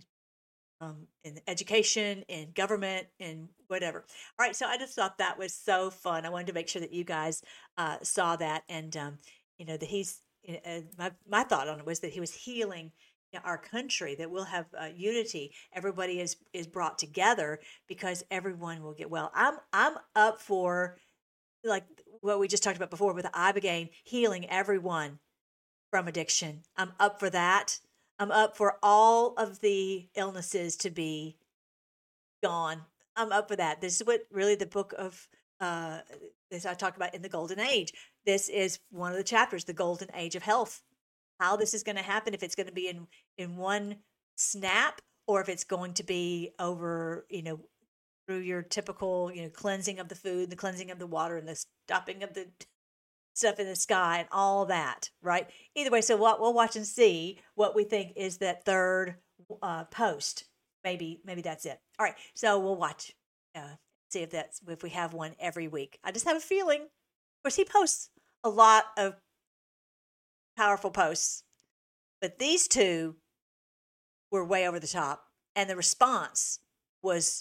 education, in government, in whatever. All right, so I just thought that was so fun. I wanted to make sure that you guys saw that, and that he's. My thought on it was that he was healing our country, that we'll have unity. Everybody is brought together because everyone will get well. I'm up for, like what we just talked about before with Ibogaine, healing everyone from addiction. I'm up for that. I'm up for all of the illnesses to be gone. I'm up for that. This is what really the book of this I talked about in the Golden Age. This is one of the chapters, the Golden Age of Health. How this is going to happen, if it's going to be in one snap, or if it's going to be over, through your typical, cleansing of the food, the cleansing of the water, and the stopping of the stuff in the sky and all that, right? Either way, so we'll watch and see what we think is that third post. Maybe that's it. All right, so we'll watch, see if we have one every week. I just have a feeling. Of course, he posts a lot of powerful posts, but these two were way over the top, and the response was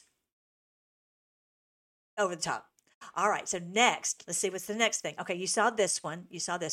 over the top. All right, so next, let's see what's the next thing. Okay, you saw this one.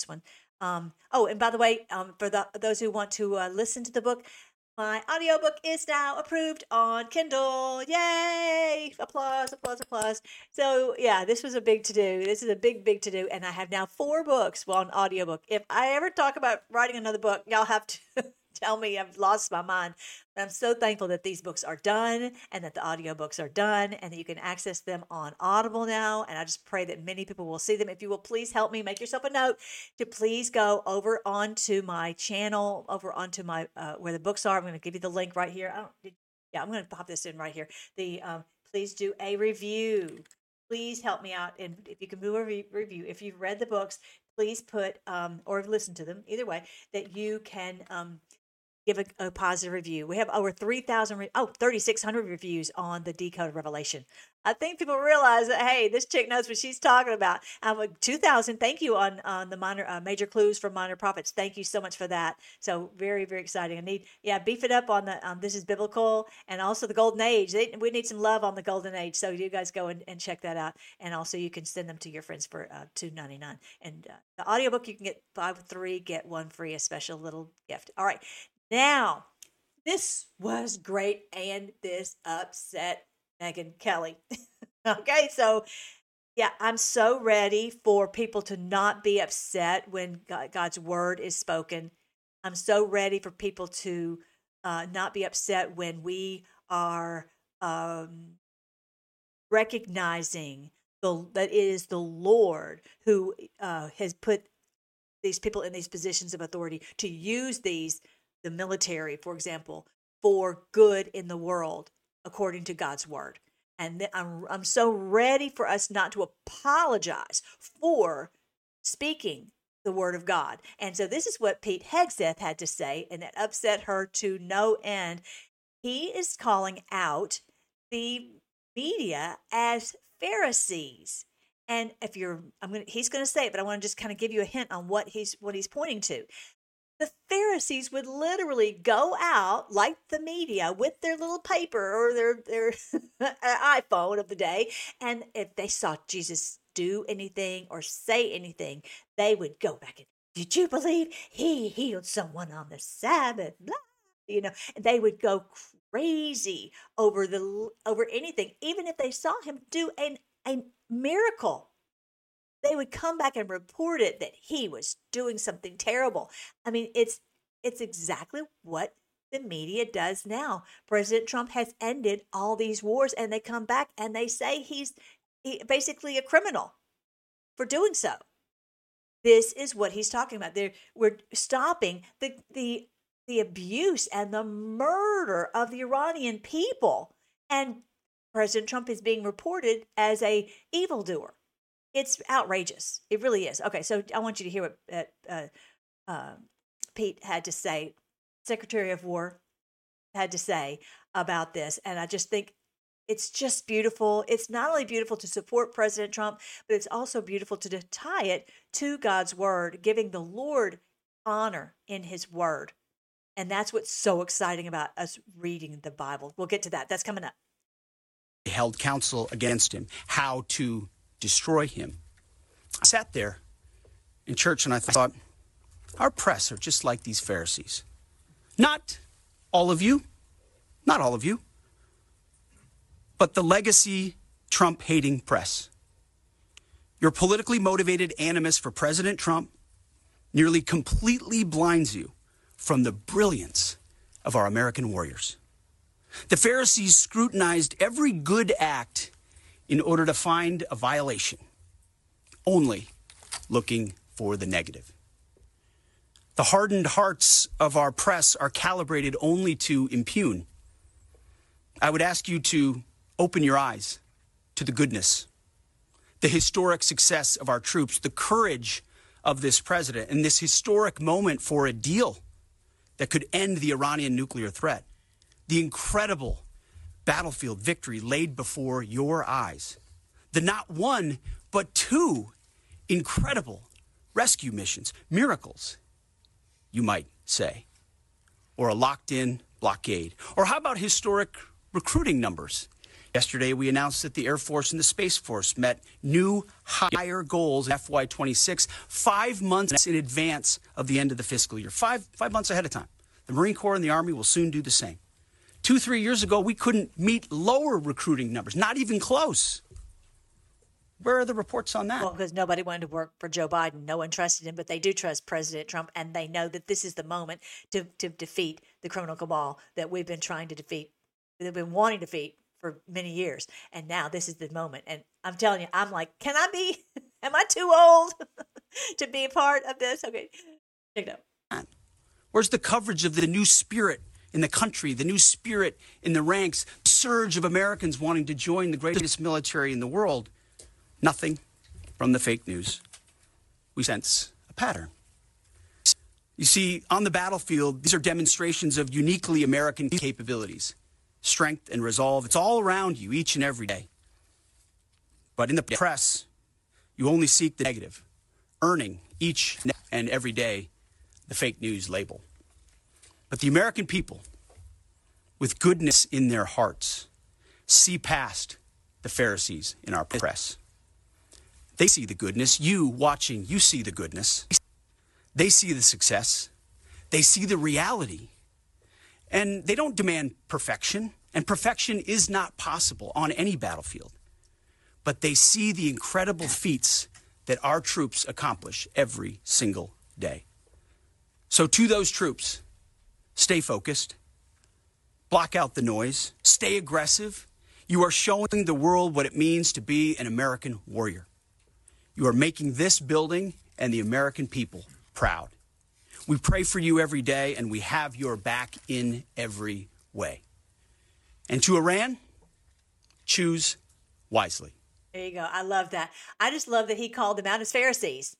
And by the way, for those who want to listen to the book, my audiobook is now approved on Kindle. Yay! Applause, applause, applause. So, yeah, this was a big to-do. This is a big, big to-do. And I have now 4 books on audiobook. If I ever talk about writing another book, y'all have to tell me I've lost my mind. But I'm so thankful that these books are done and that the audiobooks are done and that you can access them on Audible now. And I just pray that many people will see them. If you will please help me, make yourself a note to please go over onto my channel, over onto my where the books are. I'm going to give you the link right here. I'm going to pop this in right here. please do a review. Please help me out. And if you can do a review, if you've read the books, please put, or listen to them, either way, that you can give a positive review. We have over 3,600 reviews on the Decoded Revelation. I think people realize that, hey, this chick knows what she's talking about. 2,000, thank you on the major clues from Minor Prophets. Thank you so much for that. So very, very exciting. I need, beef it up on the This is Biblical, and also the Golden Age. We need some love on the Golden Age. So you guys go and check that out. And also you can send them to your friends for $2.99. And the audiobook, you can get 5 with 3, get 1 free, a special little gift. All right. Now, this was great, and this upset Megyn Kelly. Okay, so I'm so ready for people to not be upset when God's word is spoken. I'm so ready for people to not be upset when we are recognizing that it is the Lord who has put these people in these positions of authority to use the military, for example, for good in the world, according to God's word. And I'm so ready for us not to apologize for speaking the word of God. And so this is what Pete Hegseth had to say, and it upset her to no end. He is calling out the media as Pharisees. And he's going to say it, but I want to just kind of give you a hint on what he's pointing to. The Pharisees would literally go out like the media with their little paper or their iPhone of the day. And if they saw Jesus do anything or say anything, they would go back and, did you believe he healed someone on the Sabbath? Blah. And they would go crazy over anything, even if they saw him do a miracle. They would come back and report it that he was doing something terrible. I mean, it's exactly what the media does now. President Trump has ended all these wars, and they come back and they say he's basically a criminal for doing so. This is what he's talking about. We're stopping the abuse and the murder of the Iranian people, and President Trump is being reported as a evildoer. It's outrageous. It really is. Okay, so I want you to hear what Pete had to say, Secretary of War had to say about this. And I just think it's just beautiful. It's not only beautiful to support President Trump, but it's also beautiful to tie it to God's word, giving the Lord honor in his word. And that's what's so exciting about us reading the Bible. We'll get to that. That's coming up. They held counsel against him, how to destroy him. I sat there in church and I thought, our press are just like these Pharisees. Not all of you, but the legacy Trump-hating press. Your politically motivated animus for President Trump nearly completely blinds you from the brilliance of our American warriors. The Pharisees scrutinized every good act in order to find a violation, only looking for the negative. The hardened hearts of our press are calibrated only to impugn. I would ask you to open your eyes to the goodness, the historic success of our troops, the courage of this president, and this historic moment for a deal that could end the Iranian nuclear threat, the incredible battlefield victory laid before your eyes, the not one, but 2 incredible rescue missions, miracles, you might say, or a locked-in blockade. Or how about historic recruiting numbers? Yesterday, we announced that the Air Force and the Space Force met new higher goals in FY26, 5 months in advance of the end of the fiscal year, 5 months ahead of time. The Marine Corps and the Army will soon do the same. 2-3 years ago, we couldn't meet lower recruiting numbers, not even close. Where are the reports on that? Well, because nobody wanted to work for Joe Biden. No one trusted him, but they do trust President Trump, and they know that this is the moment to defeat the criminal cabal that we've been trying to defeat, they've been wanting to defeat for many years. And now this is the moment. And I'm telling you, I'm like, am I too old to be a part of this? Okay, check it out. Where's the coverage of the new spirit in the country, the new spirit in the ranks, surge of Americans wanting to join the greatest military in the world. Nothing from the fake news. We sense a pattern. You see, on the battlefield, these are demonstrations of uniquely American capabilities, strength and resolve. It's all around you each and every day. But in the press, you only seek the negative, earning each and every day the fake news label. But the American people, with goodness in their hearts, see past the Pharisees in our press. They see the goodness. You watching, you see the goodness. They see the success. They see the reality. And they don't demand perfection. And perfection is not possible on any battlefield. But they see the incredible feats that our troops accomplish every single day. So to those troops, stay focused. Block out the noise. Stay aggressive. You are showing the world what it means to be an American warrior. You are making this building and the American people proud. We pray for you every day, and we have your back in every way. And to Iran, choose wisely. There you go. I love that. I just love that he called them out as Pharisees.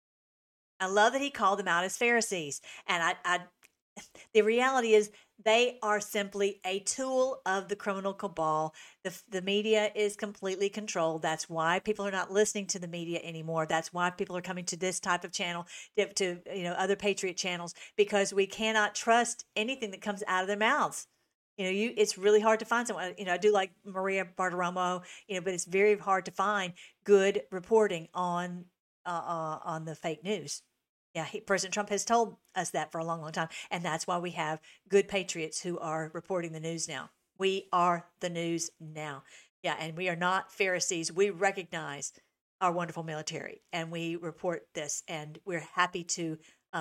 I love that he called them out as Pharisees. And the reality is they are simply a tool of the criminal cabal. The media is completely controlled. That's why people are not listening to the media anymore. That's why people are coming to this type of channel, to other Patriot channels, because we cannot trust anything that comes out of their mouths. It's really hard to find someone. I do like Maria Bartiromo, but it's very hard to find good reporting on the fake news. Yeah, President Trump has told us that for a long, long time. And that's why we have good patriots who are reporting the news now. We are the news now. Yeah, and we are not Pharisees. We recognize our wonderful military, and we report this, and we're happy to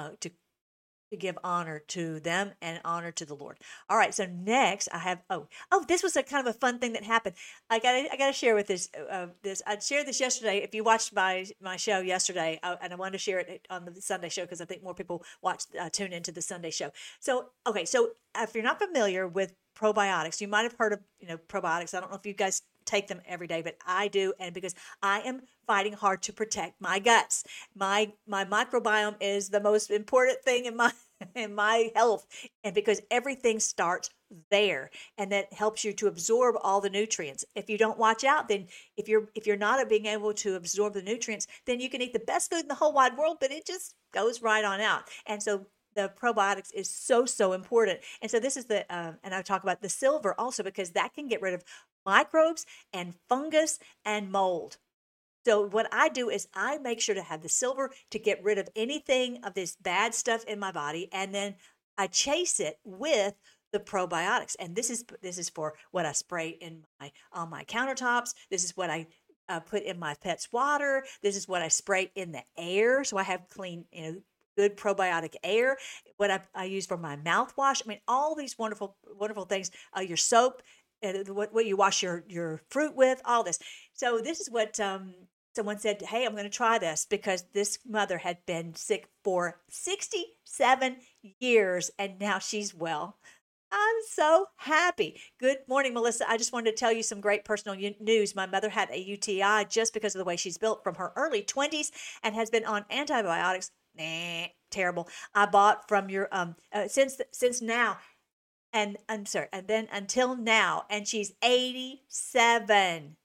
give honor to them and honor to the Lord. All right, so next I have this was a kind of a fun thing that happened. I gotta share with this. I shared this yesterday. If you watched my show yesterday, and I wanted to share it on the Sunday show because I think more people tune into the Sunday show. So if you're not familiar with probiotics, you might have heard of probiotics. I don't know if you guys take them every day, but I do, and because I am fighting hard to protect my guts. My microbiome is the most important thing in my health, and because everything starts there, and that helps you to absorb all the nutrients. If you don't watch out, then if you're not being able to absorb the nutrients, then you can eat the best food in the whole wide world, but it just goes right on out. And so the probiotics is so important. And so this is and I talk about the silver also, because that can get rid of microbes and fungus and mold. So what I do is I make sure to have the silver to get rid of anything of this bad stuff in my body, and then I chase it with the probiotics. And this is for what I spray on my countertops. This is what I put in my pet's water. This is what I spray in the air, so I have clean, good probiotic air. What I use for my mouthwash. I mean, all these wonderful, wonderful things. Your soap, what you wash your fruit with, all this. So this is what someone said, hey, I'm going to try this, because this mother had been sick for 67 years, and now she's well. I'm so happy. Good morning, Melissa. I just wanted to tell you some great personal news. My mother had a UTI just because of the way she's built from her early 20s and has been on antibiotics. Terrible. I bought from your since now, and I'm sorry, and then until now, and she's 87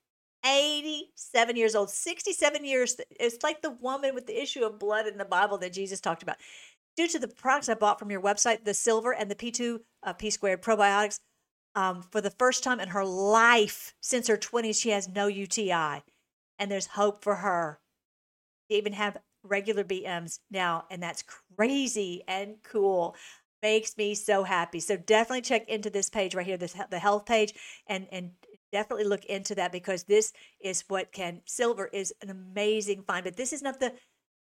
years old. 67 years. It's like the woman with the issue of blood in the Bible that Jesus talked about. Due to the products I bought from your website, the silver and the P2 P squared probiotics, for the first time in her life since her 20s, she has no UTI, and there's hope for her. She even have regular BMs now, and that's crazy and cool. Makes me so happy. So definitely check into this page right here, the health page, and definitely look into that, because this is silver is an amazing find. But this is not the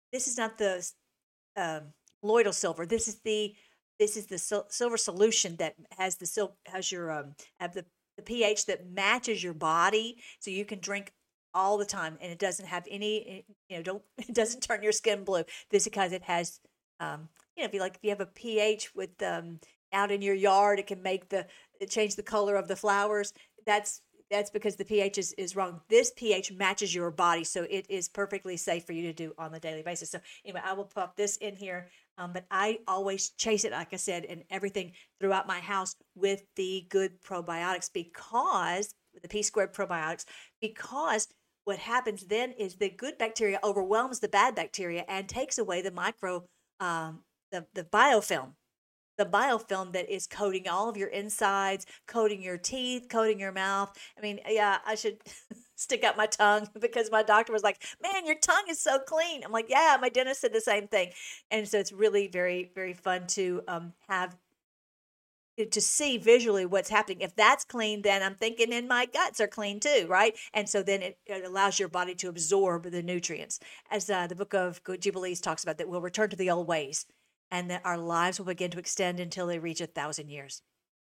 colloidal silver. This is the silver solution that has the pH that matches your body, so you can drink all the time, and it doesn't have any, it doesn't turn your skin blue. This is because it has, if you have a pH with, and out in your yard, it can change the color of the flowers. That's because the pH is wrong. This pH matches your body, so it is perfectly safe for you to do on a daily basis. So anyway, I will pop this in here, but I always chase it, like I said, and everything throughout my house with the good probiotics, because the P squared probiotics, because what happens then is the good bacteria overwhelms the bad bacteria and takes away the the biofilm. The biofilm that is coating all of your insides, coating your teeth, coating your mouth. I mean, yeah, I should stick out my tongue because my doctor was like, man, your tongue is so clean. I'm like, yeah, my dentist said the same thing. And so it's really very, very fun to to see visually what's happening. If that's clean, then I'm thinking and my guts are clean too, right? And so then it allows your body to absorb the nutrients. As the book of Jubilees talks about, that we'll return to the old ways and that our lives will begin to extend until they reach 1,000 years.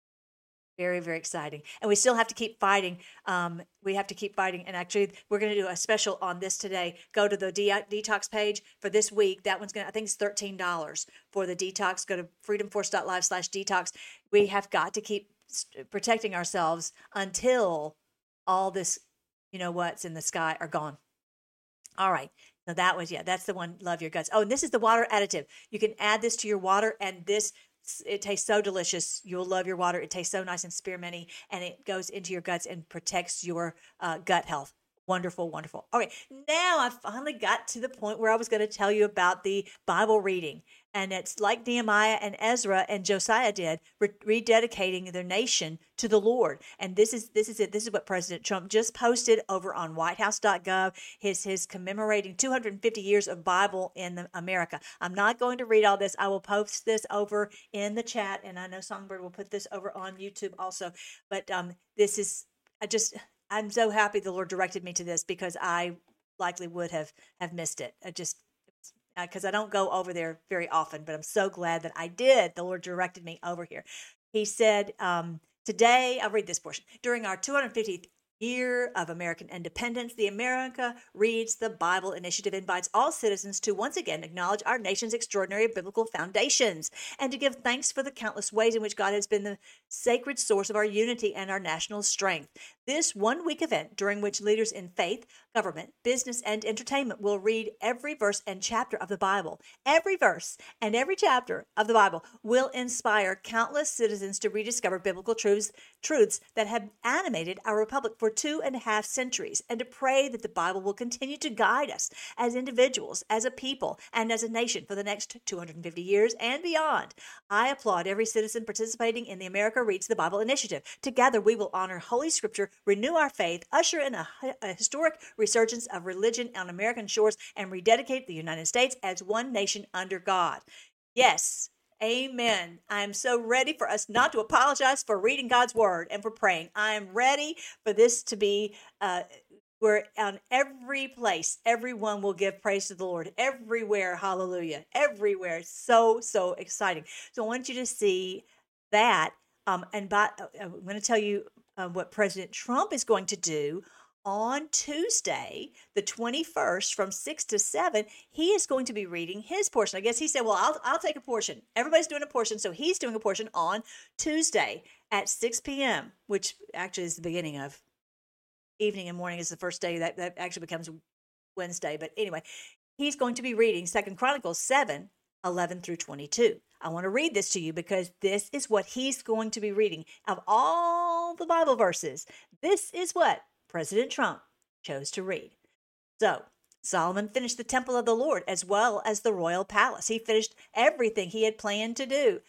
Very, very exciting. And we still have to keep fighting. We have to keep fighting. And actually, we're going to do a special on this today. Go to the detox page for this week. That one's I think it's $13 for the detox. Go to freedomforce.live/detox. We have got to keep protecting ourselves until all this, what's in the sky are gone. All right. So that's the one, love your guts. Oh, and this is the water additive. You can add this to your water, and it tastes so delicious. You'll love your water. It tastes so nice and spearminty, and it goes into your guts and protects your gut health. Wonderful, wonderful. Okay, now I finally got to the point where I was going to tell you about the Bible reading. And it's like Nehemiah and Ezra and Josiah did, rededicating their nation to the Lord. And this is it. This is what President Trump just posted over on whitehouse.gov, his commemorating 250 years of Bible in America. I'm not going to read all this. I will post this over in the chat, and I know Songbird will put this over on YouTube also. But this is, I'm so happy the Lord directed me to this, because I likely would have missed it. Because I don't go over there very often, but I'm so glad that I did. The Lord directed me over here. He said, today, I'll read this portion. During our 250th year of American independence, the America Reads the Bible initiative invites all citizens to once again acknowledge our nation's extraordinary biblical foundations and to give thanks for the countless ways in which God has been the sacred source of our unity and our national strength. This one-week event, during which leaders in faith, government, business, and entertainment will read every verse and chapter of the Bible. Every verse and every chapter of the Bible will inspire countless citizens to rediscover biblical truths that have animated our republic for 2.5 centuries, and to pray that the Bible will continue to guide us as individuals, as a people, and as a nation for the next 250 years and beyond. I applaud every citizen participating in the America Reads the Bible initiative. Together, we will honor Holy Scripture, renew our faith, usher in a historic resurgence of religion on American shores, and rededicate the United States as one nation under God. Yes. Amen. I'm so ready for us not to apologize for reading God's word and for praying. I am ready for this to be where on every place, everyone will give praise to the Lord. Everywhere, hallelujah. Everywhere. So, so exciting. So I want you to see that. I'm going to tell you what President Trump is going to do on Tuesday, the 21st, from 6 to 7, he is going to be reading his portion. I guess he said, well, I'll take a portion. Everybody's doing a portion, so he's doing a portion on Tuesday at 6 p.m., which actually is the beginning of evening and morning is the first day. That actually becomes Wednesday. But anyway, he's going to be reading 2 Chronicles 7:11 through 22. I want to read this to you because this is what he's going to be reading. Of all the Bible verses, this is what President Trump chose to read. So, Solomon finished the temple of the Lord as well as the royal palace. He finished everything he had planned to do.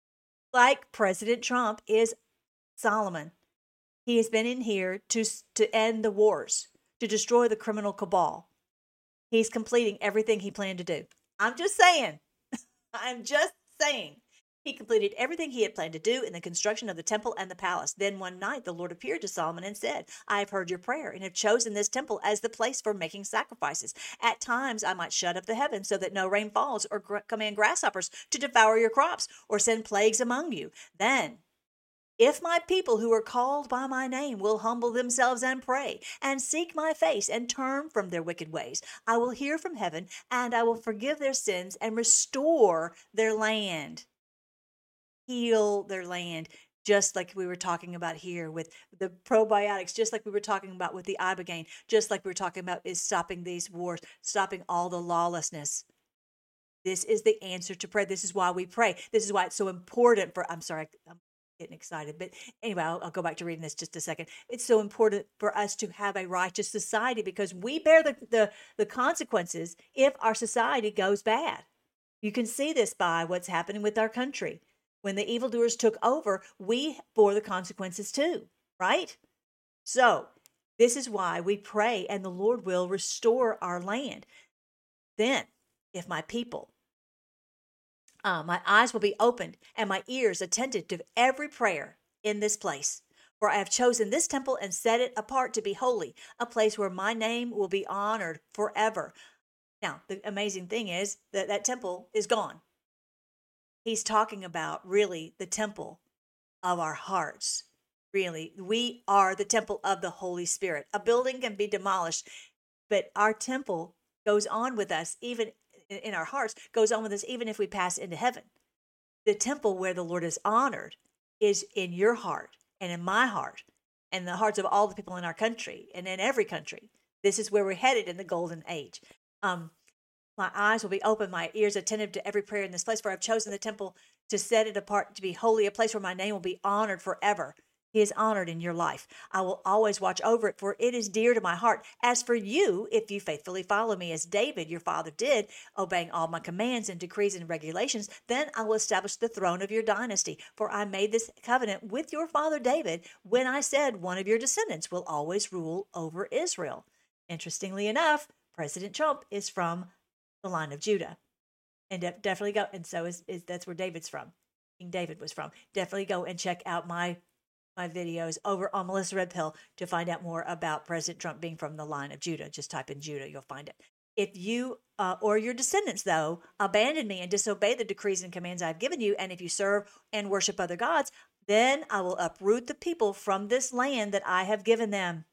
Like President Trump is Solomon. He has been in here to end the wars, to destroy the criminal cabal. He's completing everything he planned to do. I'm just saying. I'm just saying. He completed everything he had planned to do in the construction of the temple and the palace. Then one night the Lord appeared to Solomon and said, I have heard your prayer and have chosen this temple as the place for making sacrifices. At times I might shut up the heavens so that no rain falls, or command grasshoppers to devour your crops, or send plagues among you. Then, if my people who are called by my name will humble themselves and pray and seek my face and turn from their wicked ways, I will hear from heaven and I will forgive their sins and restore their land. heal their land, just like we were talking about here with the probiotics, just like we were talking about with the ibogaine, just like we were talking about is stopping these wars, stopping all the lawlessness. This is the answer to prayer. This is why we pray. This is why it's so important for, I'm sorry, I'm getting excited, but anyway, I'll go back to reading this just a second. It's so important for us to have a righteous society because we bear the consequences if our society goes bad. You can see this by what's happening with our country. When the evildoers took over, we bore the consequences too, right? So this is why we pray and the Lord will restore our land. Then, if my people, my eyes will be opened and my ears attentive to every prayer in this place. For I have chosen this temple and set it apart to be holy, a place where my name will be honored forever. Now, the amazing thing is that that temple is gone. He's talking about really the temple of our hearts. Really, we are the temple of the Holy Spirit. A building can be demolished, but our temple goes on with us, even in our hearts, goes on with us even if we pass into heaven. The temple where the Lord is honored is in your heart and in my heart and the hearts of all the people in our country and in every country. This is where we're headed in the golden age. My eyes will be open, my ears attentive to every prayer in this place, for I've chosen the temple to set it apart to be holy, a place where my name will be honored forever. He is honored in your life. I will always watch over it, for it is dear to my heart. As for you, if you faithfully follow me as David, your father, did, obeying all my commands and decrees and regulations, then I will establish the throne of your dynasty. For I made this covenant with your father David when I said one of your descendants will always rule over Israel. Interestingly enough, President Trump is from the line of Judah. And definitely go, and so is that's where David's from. King David was from. Definitely go and check out my videos over on Melissa Red Pill to find out more about President Trump being from the line of Judah. Just type in Judah, you'll find it. If you or your descendants, though, abandon me and disobey the decrees and commands I've given you, and if you serve and worship other gods, then I will uproot the people from this land that I have given them.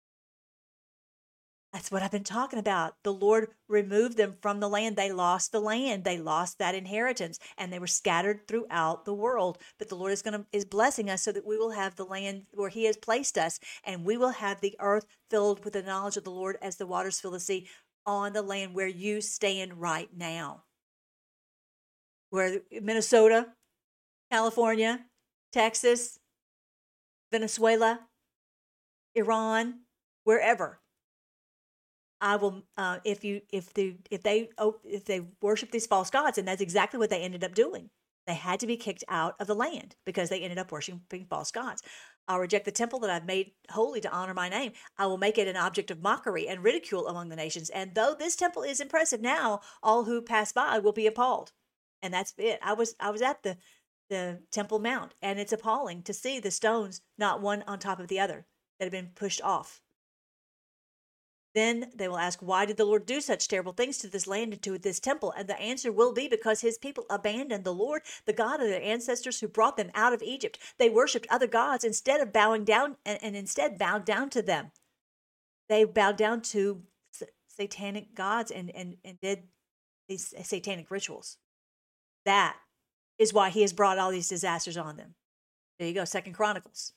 That's what I've been talking about. The Lord removed them from the land. They lost the land. They lost that inheritance, and they were scattered throughout the world. But the Lord is blessing us so that we will have the land where He has placed us, and we will have the earth filled with the knowledge of the Lord as the waters fill the sea on the land where you stand right now. Where Minnesota, California, Texas, Venezuela, Iran, wherever. I will, if they worship these false gods, and that's exactly what they ended up doing. They had to be kicked out of the land because they ended up worshiping false gods. I'll reject the temple that I've made holy to honor my name. I will make it an object of mockery and ridicule among the nations. And though this temple is impressive now, all who pass by will be appalled. And that's it. I was at the Temple Mount, and it's appalling to see the stones, not one on top of the other, that have been pushed off. Then they will ask, why did the Lord do such terrible things to this land and to this temple? And the answer will be because His people abandoned the Lord, the God of their ancestors who brought them out of Egypt. They worshipped other gods instead of bowing down and instead bowed down to them. They bowed down to satanic gods and did these satanic rituals. That is why He has brought all these disasters on them. There you go, 2 Chronicles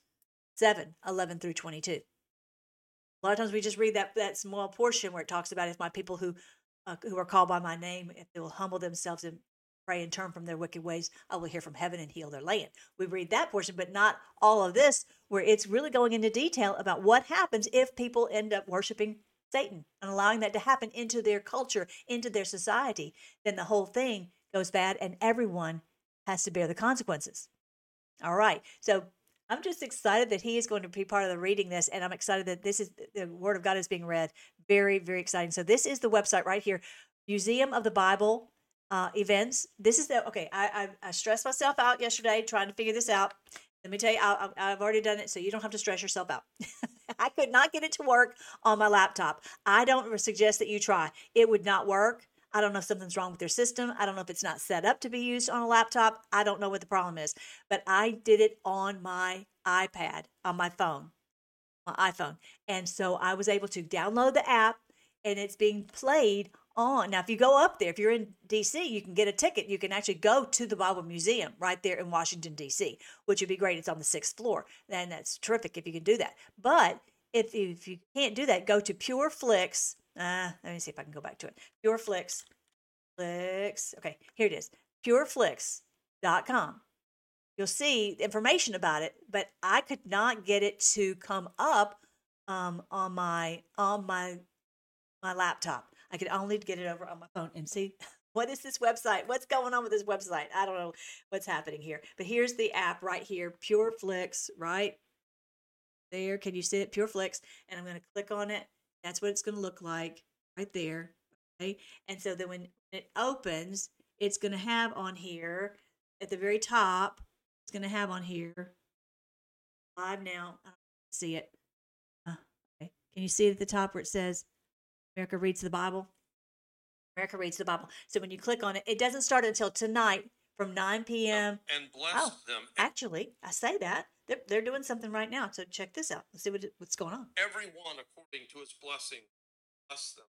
7:11 through 22. A lot of times we just read that small portion where it talks about if my people who are called by my name, if they will humble themselves and pray and turn from their wicked ways, I will hear from heaven and heal their land. We read that portion, but not all of this, where it's really going into detail about what happens if people end up worshiping Satan and allowing that to happen into their culture, into their society. Then the whole thing goes bad and everyone has to bear the consequences. All right. So I'm just excited that he is going to be part of the reading this, and I'm excited that this is the Word of God is being read. Very, very exciting. So this is the website right here, Museum of the Bible events. This is okay. I stressed myself out yesterday trying to figure this out. Let me tell you, I've already done it, so you don't have to stress yourself out. I could not get it to work on my laptop. I don't suggest that you try. It would not work. I don't know if something's wrong with your system. I don't know if it's not set up to be used on a laptop. I don't know what the problem is. But I did it on my iPad, on my phone, my iPhone. And so I was able to download the app, and it's being played on. Now, if you go up there, if you're in D.C., you can get a ticket. You can actually go to the Bible Museum right there in Washington, D.C., which would be great. It's on the 6th floor. And that's terrific if you can do that. But if you can't do that, go to PureFlix. Let me see if I can go back to it. PureFlix. Okay, here it is. PureFlix.com. You'll see information about it, but I could not get it to come up on my laptop. I could only get it over on my phone and see what is this website? What's going on with this website? I don't know what's happening here. But here's the app right here, PureFlix, right there. Can you see it? PureFlix. And I'm going to click on it. That's what it's going to look like right there. Okay. And so then when it opens, it's going to have on here at the very top, it's going to have on here live now. I don't see it. Okay. Can you see it at the top where it says America Reads the Bible? America Reads the Bible. So when you click on it, it doesn't start until tonight from 9 p.m. And bless them. Actually, I say that. They're doing something right now. So check this out. Let's see what's going on. Everyone according to his blessing, bless them.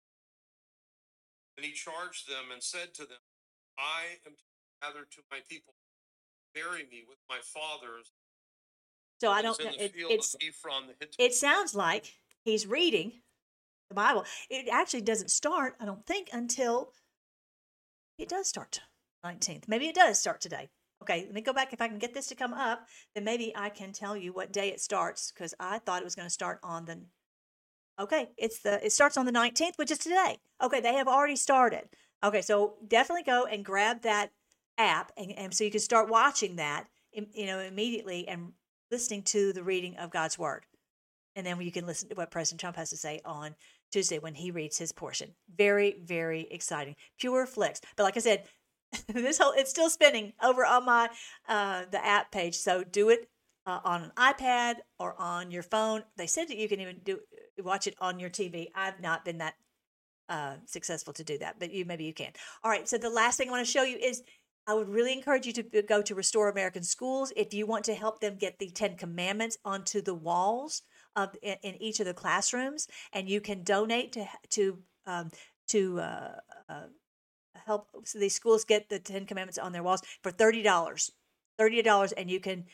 And he charged them and said to them, I am to gather to my people, bury me with my fathers. So I don't. It sounds like he's reading the Bible. It actually doesn't start, I don't think, until it does start 19th. Maybe it does start today. Okay, let me go back. If I can get this to come up, then maybe I can tell you what day it starts, because I thought it was going to start on the. Okay, it starts on the 19th, which is today. Okay, they have already started. Okay, so definitely go and grab that app, and so you can start watching that, immediately and listening to the reading of God's Word. And then you can listen to what President Trump has to say on Tuesday when he reads his portion. Very, very exciting. PureFlix. But like I said, it's still spinning over on my the app page. So do it on an iPad or on your phone. They said that you can even watch it on your TV. I've not been that successful to do that, but maybe you can. All right. So the last thing I want to show you is I would really encourage you to go to Restore American Schools if you want to help them get the 10 Commandments onto the walls in each of the classrooms, and you can donate to help these schools get the 10 Commandments on their walls for $30, and you can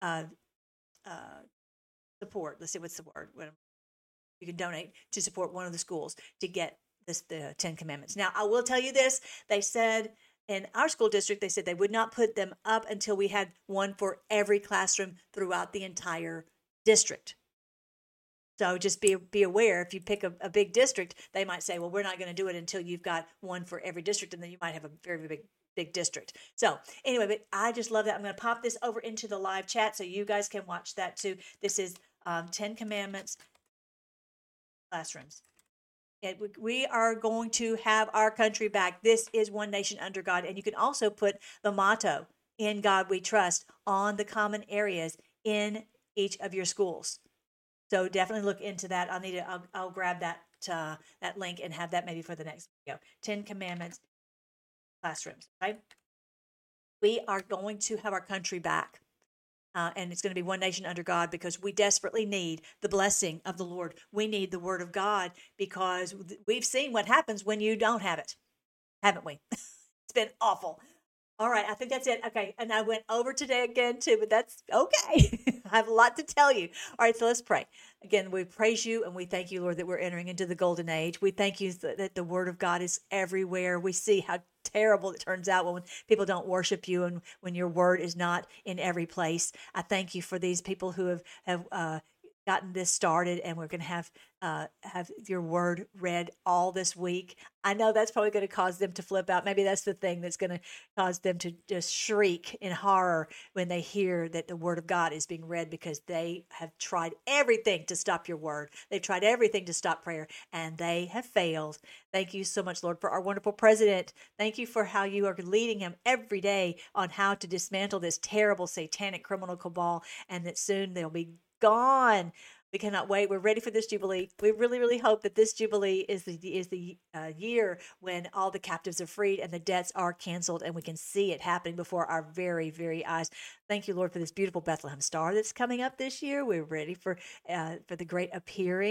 support. Let's see, what's the word? You can donate to support one of the schools to get the 10 Commandments. Now, I will tell you this: they said in our school district, they said they would not put them up until we had one for every classroom throughout the entire district. So just be aware, if you pick a big district, they might say, well, we're not going to do it until you've got one for every district, and then you might have a very, very big district. So anyway, but I just love that. I'm going to pop this over into the live chat so you guys can watch that too. This is 10 Commandments classrooms. We are going to have our country back. This is one nation under God. And you can also put the motto, "In God We Trust," on the common areas in each of your schools. So definitely look into that. I'll grab that link and have that maybe for the next video. 10 Commandments classrooms, right? We are going to have our country back. And it's going to be one nation under God, because we desperately need the blessing of the Lord. We need the word of God, because we've seen what happens when you don't have it, haven't we? It's been awful. All right, I think that's it. Okay, and I went over today again too, but that's okay. I have a lot to tell you. All right, so let's pray. Again, we praise you and we thank you, Lord, that we're entering into the golden age. We thank you that the word of God is everywhere. We see how terrible it turns out when people don't worship you and when your word is not in every place. I thank you for these people who have gotten this started, and we're going to have your word read all this week. I know that's probably going to cause them to flip out. Maybe that's the thing that's going to cause them to just shriek in horror when they hear that the word of God is being read, because they have tried everything to stop your word. They've tried everything to stop prayer, and they have failed. Thank you so much, Lord, for our wonderful president. Thank you for how you are leading him every day on how to dismantle this terrible satanic criminal cabal, and that soon they'll be gone. We cannot wait. We're ready for this Jubilee. We really, really hope that this Jubilee is the year when all the captives are freed and the debts are canceled, and we can see it happening before our very, very eyes. Thank you, Lord, for this beautiful Bethlehem star that's coming up this year. We're ready for the great appearing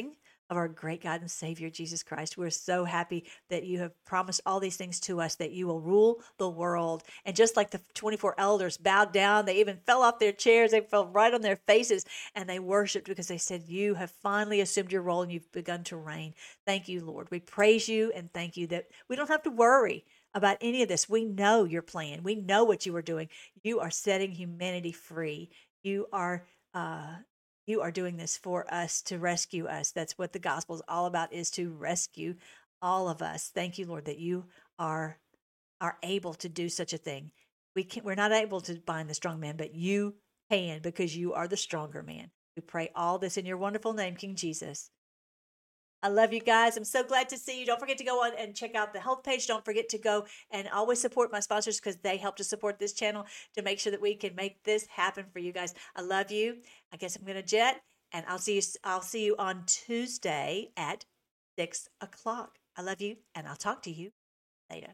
of our great God and Savior, Jesus Christ. We're so happy that you have promised all these things to us, that you will rule the world. And just like the 24 elders bowed down, they even fell off their chairs, they fell right on their faces, and they worshiped because they said, you have finally assumed your role and you've begun to reign. Thank you, Lord. We praise you and thank you that we don't have to worry about any of this. We know your plan. We know what you are doing. You are setting humanity free. You are doing this for us, to rescue us. That's what the gospel is all about, is to rescue all of us. Thank you, Lord, that you are able to do such a thing. We're not able to bind the strong man, but you can, because you are the stronger man. We pray all this in your wonderful name, King Jesus. I love you guys. I'm so glad to see you. Don't forget to go on and check out the health page. Don't forget to go and always support my sponsors, because they help to support this channel to make sure that we can make this happen for you guys. I love you. I guess I'm going to jet, and I'll see you on Tuesday at 6 o'clock. I love you, and I'll talk to you later.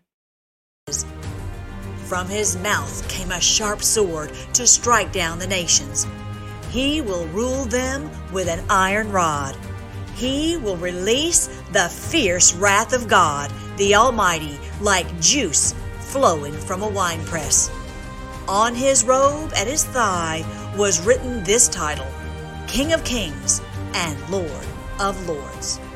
From his mouth came a sharp sword to strike down the nations. He will rule them with an iron rod. He will release the fierce wrath of God, the Almighty, like juice flowing from a winepress. On his robe at his thigh was written this title: King of Kings and Lord of Lords.